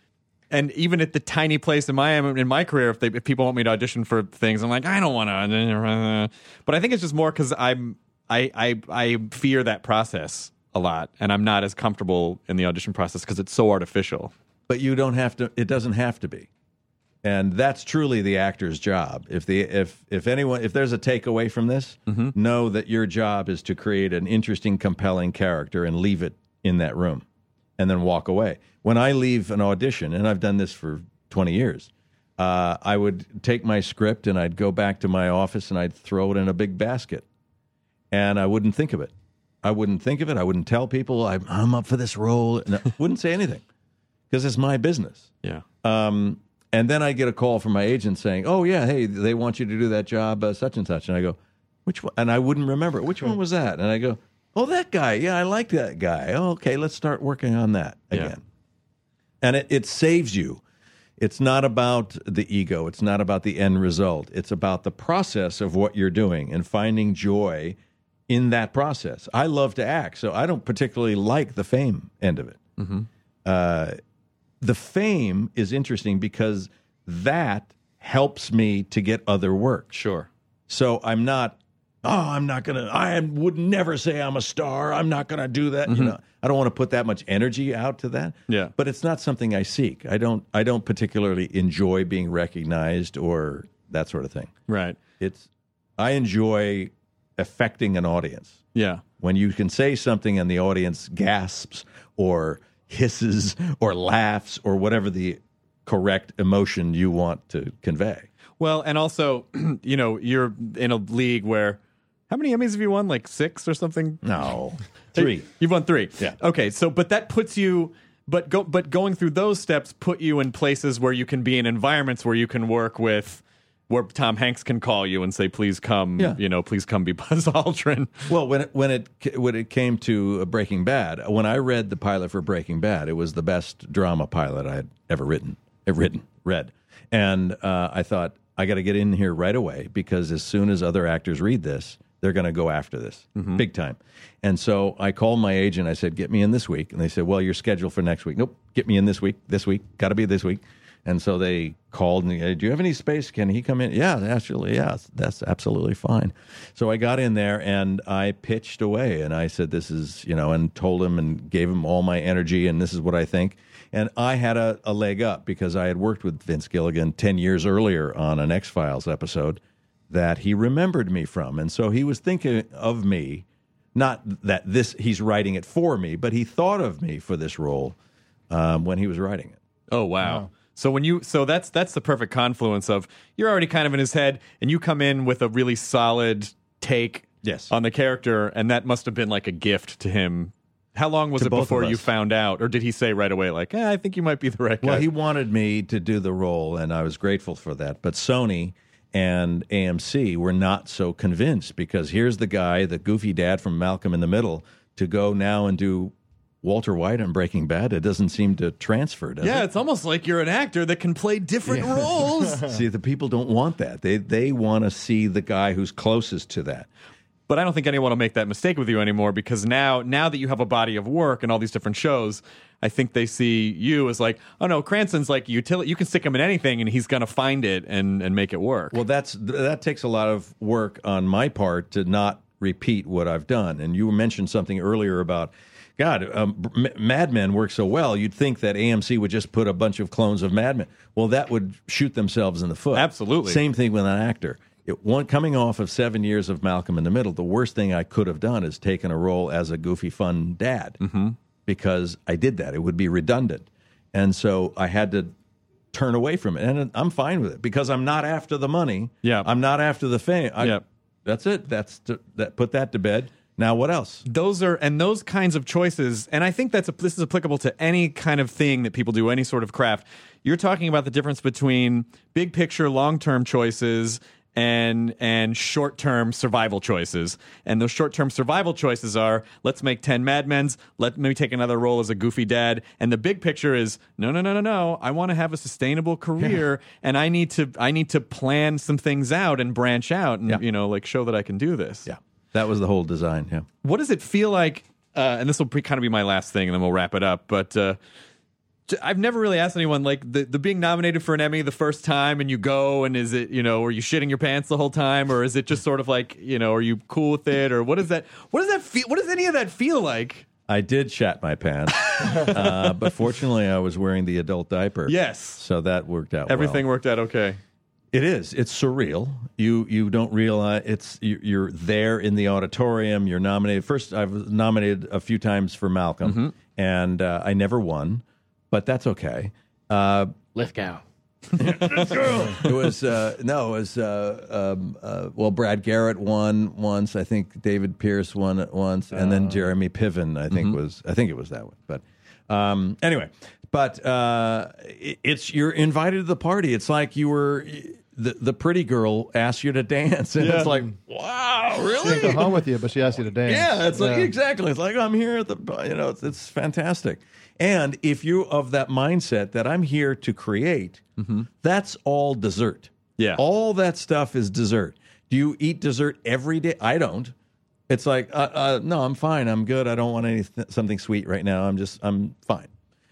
And even at the tiny place in my career, if people want me to audition for things, I'm like, I don't want to. But I think it's just more because I fear that process a lot, and I'm not as comfortable in the audition process because it's so artificial. But you don't have to. It doesn't have to be, and that's truly the actor's job. If there's a takeaway from this, know that your job is to create an interesting, compelling character and leave it in that room, and then walk away. When I leave an audition, and I've done this for 20 years, I would take my script and I'd go back to my office and I'd throw it in a big basket, and I wouldn't think of it. I wouldn't tell people I'm up for this role. And I wouldn't say anything because it's my business. Yeah. And then I get a call from my agent saying, "Oh yeah, hey, they want you to do that job, such and such." And I go, "Which one?" And I wouldn't remember which one was that. And I go, "Oh, that guy. Yeah, I like that guy. Oh, okay, let's start working on that again." And it saves you. It's not about the ego. It's not about the end result. It's about the process of what you're doing and finding joy in that process. I love to act, so I don't particularly like the fame end of it. The fame is interesting because that helps me to get other work. Sure. So I would never say I'm a star. I'm not going to do that. You know, I don't want to put that much energy out to that. Yeah. But it's not something I seek. I don't particularly enjoy being recognized or that sort of thing. Right. I enjoy affecting an audience. Yeah. When you can say something and the audience gasps or hisses or laughs or whatever the correct emotion you want to convey. Well, and also, you know, you're in a league where, how many Emmys have you won? Like 6 or something? No, 3. You've won 3. Yeah. Okay, so but that puts you, but going through those steps put you in places where you can be in environments where you can work with, where Tom Hanks can call you and say, "Please come, please come be Buzz Aldrin." Well, when it came to Breaking Bad, when I read the pilot for Breaking Bad, it was the best drama pilot I had ever read, and I thought, I got to get in here right away because as soon as other actors read this, they're going to go after this big time. And so I called my agent. I said, "Get me in this week," and they said, "Well, you're scheduled for next week." "Nope, get me in this week. Got to be this week." And so they called and they, "Do you have any space? Can he come in?" "Yeah, actually, yeah, that's absolutely fine." So I got in there and I pitched away and I said, "This is," and told him and gave him all my energy and this is what I think. And I had a leg up because I had worked with Vince Gilligan 10 years earlier on an X-Files episode that he remembered me from. And so he was thinking of me, not that he's writing it for me, but he thought of me for this role when he was writing it. Oh, wow. So that's the perfect confluence of you're already kind of in his head and you come in with a really solid take on the character, and that must have been like a gift to him. How long was it before you found out, or did he say right away, like, I think you might be the right guy? Well, he wanted me to do the role, and I was grateful for that. But Sony and AMC were not so convinced because here's the guy, the goofy dad from Malcolm in the Middle, to go now and do Walter White on Breaking Bad. It doesn't seem to transfer, does it? Yeah, it's almost like you're an actor that can play different roles. See, the people don't want that. They want to see the guy who's closest to that. But I don't think anyone will make that mistake with you anymore because now that you have a body of work and all these different shows, I think they see you as like, oh no, Cranston's like utility. You can stick him in anything and he's going to find it and make it work. Well, that takes a lot of work on my part to not repeat what I've done. And you mentioned something earlier about, God, Mad Men work so well, you'd think that AMC would just put a bunch of clones of Mad Men. Well, that would shoot themselves in the foot. Absolutely. Same thing with an actor. Coming off of 7 years of Malcolm in the Middle, the worst thing I could have done is taken a role as a goofy, fun dad because I did that. It would be redundant. And so I had to turn away from it. And I'm fine with it because I'm not after the money. Yeah. I'm not after the fame. That's it. Put that to bed. Now what else? Those kinds of choices, and I think this is applicable to any kind of thing that people do, any sort of craft. You're talking about the difference between big picture, long-term choices and short-term survival choices. And those short-term survival choices are, let's make 10 Mad Men's, let me take another role as a goofy dad. And the big picture is, no. I want to have a sustainable career, and I need to plan some things out and branch out and show that I can do this. Yeah. That was the whole design, yeah. What does it feel like, and this will kind of be my last thing, and then we'll wrap it up, but I've never really asked anyone like the being nominated for an Emmy the first time and you go, and is it, are you shitting your pants the whole time, or is it just sort of like, are you cool with it, or what does that feel? What does any of that feel like? I did shat my pants, but fortunately I was wearing the adult diaper. Yes. So that worked out Everything well. worked out okay. It is. It's surreal. You don't realize you're there in the auditorium. You're nominated. First, I was nominated a few times for Malcolm, and I never won, but that's okay. Let's go. It was Brad Garrett won once. I think David Pierce won it once, and then Jeremy Piven. I think it was that one. But anyway, it's you're invited to the party. It's like you were. The pretty girl asked you to dance, and it's like, wow, really? She didn't go home with you, but she asked you to dance. Yeah, it's like exactly. It's like I'm here at the, it's fantastic. And if you're of that mindset that I'm here to create, that's all dessert. Yeah, all that stuff is dessert. Do you eat dessert every day? I don't. It's like, no, I'm fine. I'm good. I don't want something sweet right now. I'm fine.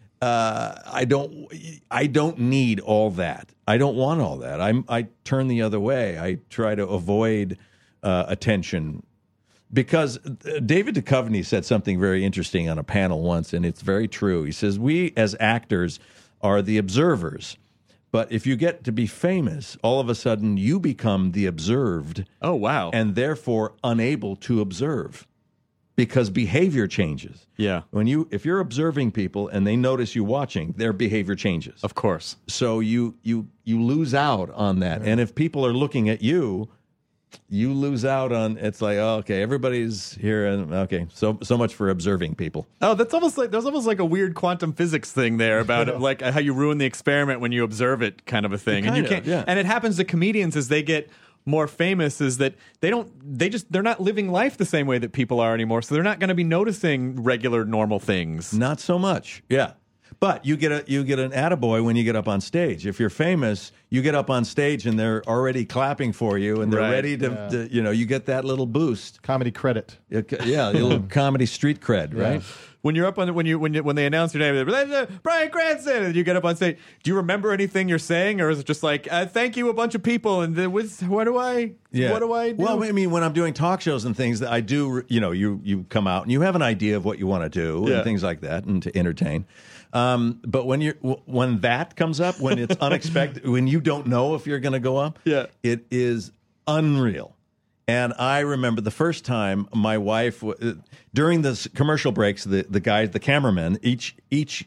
I don't need all that. I don't want all that. I turn the other way. I try to avoid attention, because David Duchovny said something very interesting on a panel once, and it's very true. He says, we as actors are the observers, but if you get to be famous, all of a sudden you become the observed. Oh, wow. And therefore unable to observe. Because behavior changes. Yeah. If you're observing people and they notice you watching, their behavior changes. Of course. So you lose out on that. And if people are looking at you, you lose out on. It's like, oh, okay, everybody's here, and okay, so much for observing people. Oh, there's almost like a weird quantum physics thing there about it, like how you ruin the experiment when you observe it, kind of a thing. And you can't. Yeah. And it happens to comedians as they get more famous, is that they're not living life the same way that people are anymore, so they're not going to be noticing regular normal things. Not so much. Yeah. But you get an attaboy when you get up on stage. If you're famous, you get up on stage and they're already clapping for you, and they're ready to you get that little boost. Comedy credit. Yeah, a little comedy street cred, right? When you're up on when they announce your name, they're Bryan Cranston, and you get up on stage. Do you remember anything you're saying, or is it just like thank you a bunch of people, and what do I do? Well, I mean, when I'm doing talk shows and things, that I do, you come out and you have an idea of what you want to do and things like that, and to entertain. But when that comes up, when it's unexpected, when you don't know if you're going to go up, it is unreal. And I remember the first time my wife, during the commercial breaks, the cameramen, each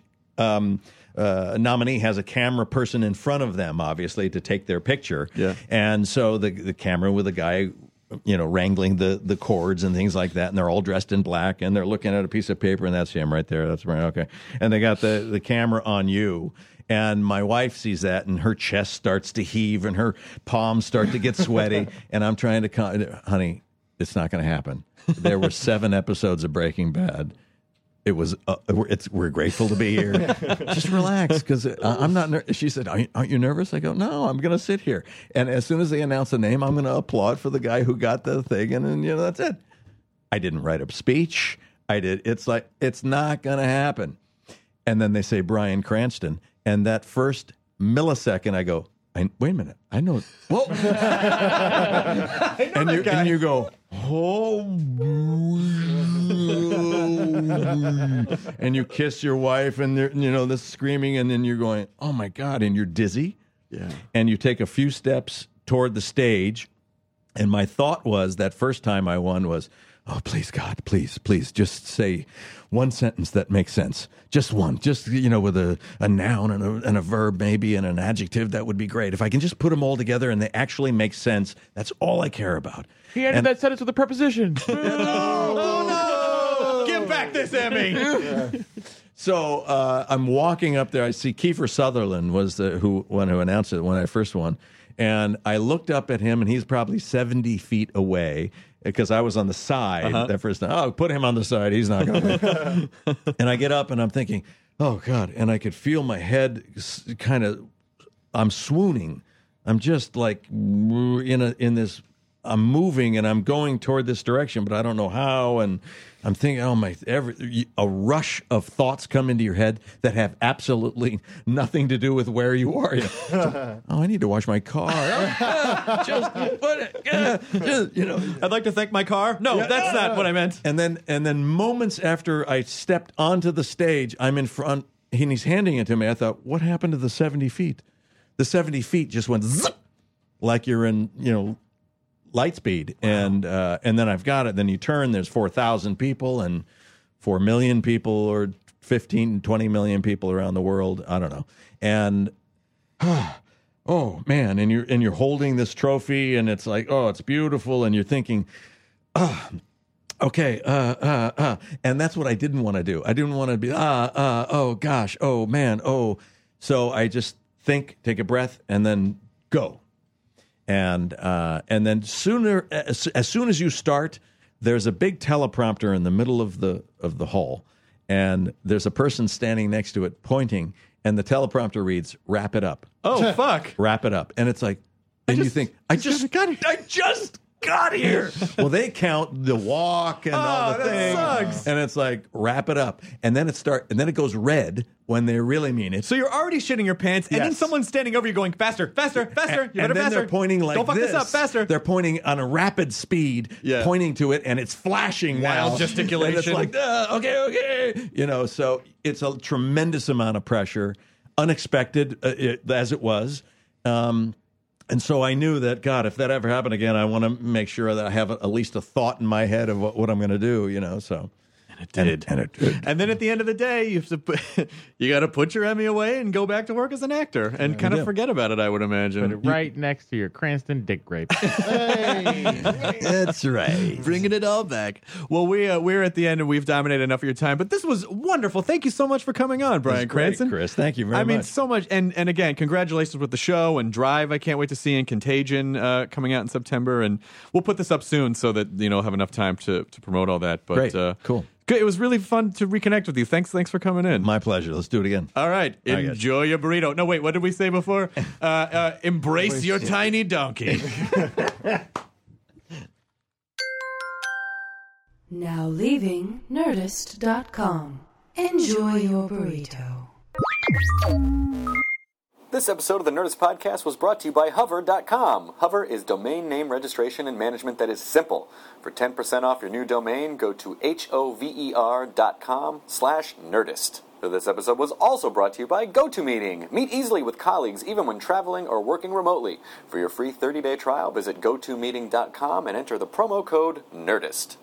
nominee has a camera person in front of them, obviously, to take their picture. Yeah. And so the camera with a guy, wrangling the cords and things like that, and they're all dressed in black, and they're looking at a piece of paper, and that's him right there. That's right. Okay. And they got the camera on you. And my wife sees that, and her chest starts to heave, and her palms start to get sweaty. And I'm trying to, honey, it's not going to happen. There were 7 episodes of Breaking Bad. It was. We're grateful to be here. Just relax, because I'm not. She said, "Aren't you nervous?" I go, "No, I'm going to sit here." And as soon as they announce the name, I'm going to applaud for the guy who got the thing, and then that's it. I didn't write a speech. I did. It's like it's not going to happen. And then they say Bryan Cranston. And that first millisecond, I go, wait a minute, I know. Whoa. And you go, oh. And you kiss your wife, and this screaming, and then you're going, oh my God, and you're dizzy. Yeah. And you take a few steps toward the stage. And my thought was, that first time I won was, oh, please, God, please, just say one sentence that makes sense. Just one. Just, with a noun and a verb maybe and an adjective, that would be great. If I can just put them all together and they actually make sense, that's all I care about. He ended that sentence with a preposition. No! Give back this Emmy! So I'm walking up there. I see Kiefer Sutherland was the one who announced it when I first won. And I looked up at him, and he's probably 70 feet away, because I was on the side that first time. Oh, put him on the side. He's not going to win. And I get up, and I'm thinking, oh, God. And I could feel my head kind of, I'm swooning. I'm just like in this I'm moving and I'm going toward this direction, but I don't know how. And I'm thinking, a rush of thoughts come into your head that have absolutely nothing to do with where you are. I need to wash my car. Just put it. I'd like to thank my car. No, that's not what I meant. And then moments after I stepped onto the stage, I'm in front, and he's handing it to me. I thought, what happened to the 70 feet? The 70 feet just went zip, like you're in, light speed. And then I've got it. Then you turn, there's 4,000 people and 4 million people or 15, 20 million people around the world. I don't know. And oh man, and you're holding this trophy and it's like, oh, it's beautiful. And you're thinking, okay, and that's what I didn't want to do. I didn't want to be, oh gosh, oh man, oh. So I just think, take a breath, and then go. And then as soon as you start, there's a big teleprompter in the middle of the hall, and there's a person standing next to it pointing, and the teleprompter reads, "Wrap it up." Oh fuck! Wrap it up, and it's like, you think, I just got here. Well, they count the walk and all the things, sucks. And it's like, wrap it up, and then it goes red when they really mean it. So you're already shitting your pants, and then Yes. someone's standing over you going, faster, faster, faster. You better And then faster. they're pointing like Don't fuck this up, faster. They're pointing on a rapid speed, Yeah. pointing to it, and it's flashing Wild now. gesticulation. And it's like, okay. So it's a tremendous amount of pressure, unexpected as it was. And so I knew that, God, if that ever happened again, I want to make sure that I have at least a thought in my head of what I'm going to do, so. It did. And it did. And then at the end of the day, you have to you got to put your Emmy away and go back to work as an actor and kind of forget about it, I would imagine. Put it right next to your Cranston dick grape. That's right. Bringing it all back. Well, we're at the end and we've dominated enough of your time, but this was wonderful. Thank you so much for coming on, Brian Cranston. Chris, thank you very much. I mean, so much. And again, congratulations with the show and Drive. I can't wait to see, and Contagion coming out in September. And we'll put this up soon so that I'll have enough time to promote all that. But Great. Cool. Good. It was really fun to reconnect with you. Thanks for coming in. My pleasure. Let's do it again. All right. Enjoy your burrito. No, wait. What did we say before? Embrace your tiny donkey. Now leaving Nerdist.com. Enjoy your burrito. This episode of the Nerdist Podcast was brought to you by Hover.com. Hover is domain name registration and management that is simple. For 10% off your new domain, go to hover.com/Nerdist. This episode was also brought to you by GoToMeeting. Meet easily with colleagues even when traveling or working remotely. For your free 30-day trial, visit GoToMeeting.com and enter the promo code NERDIST.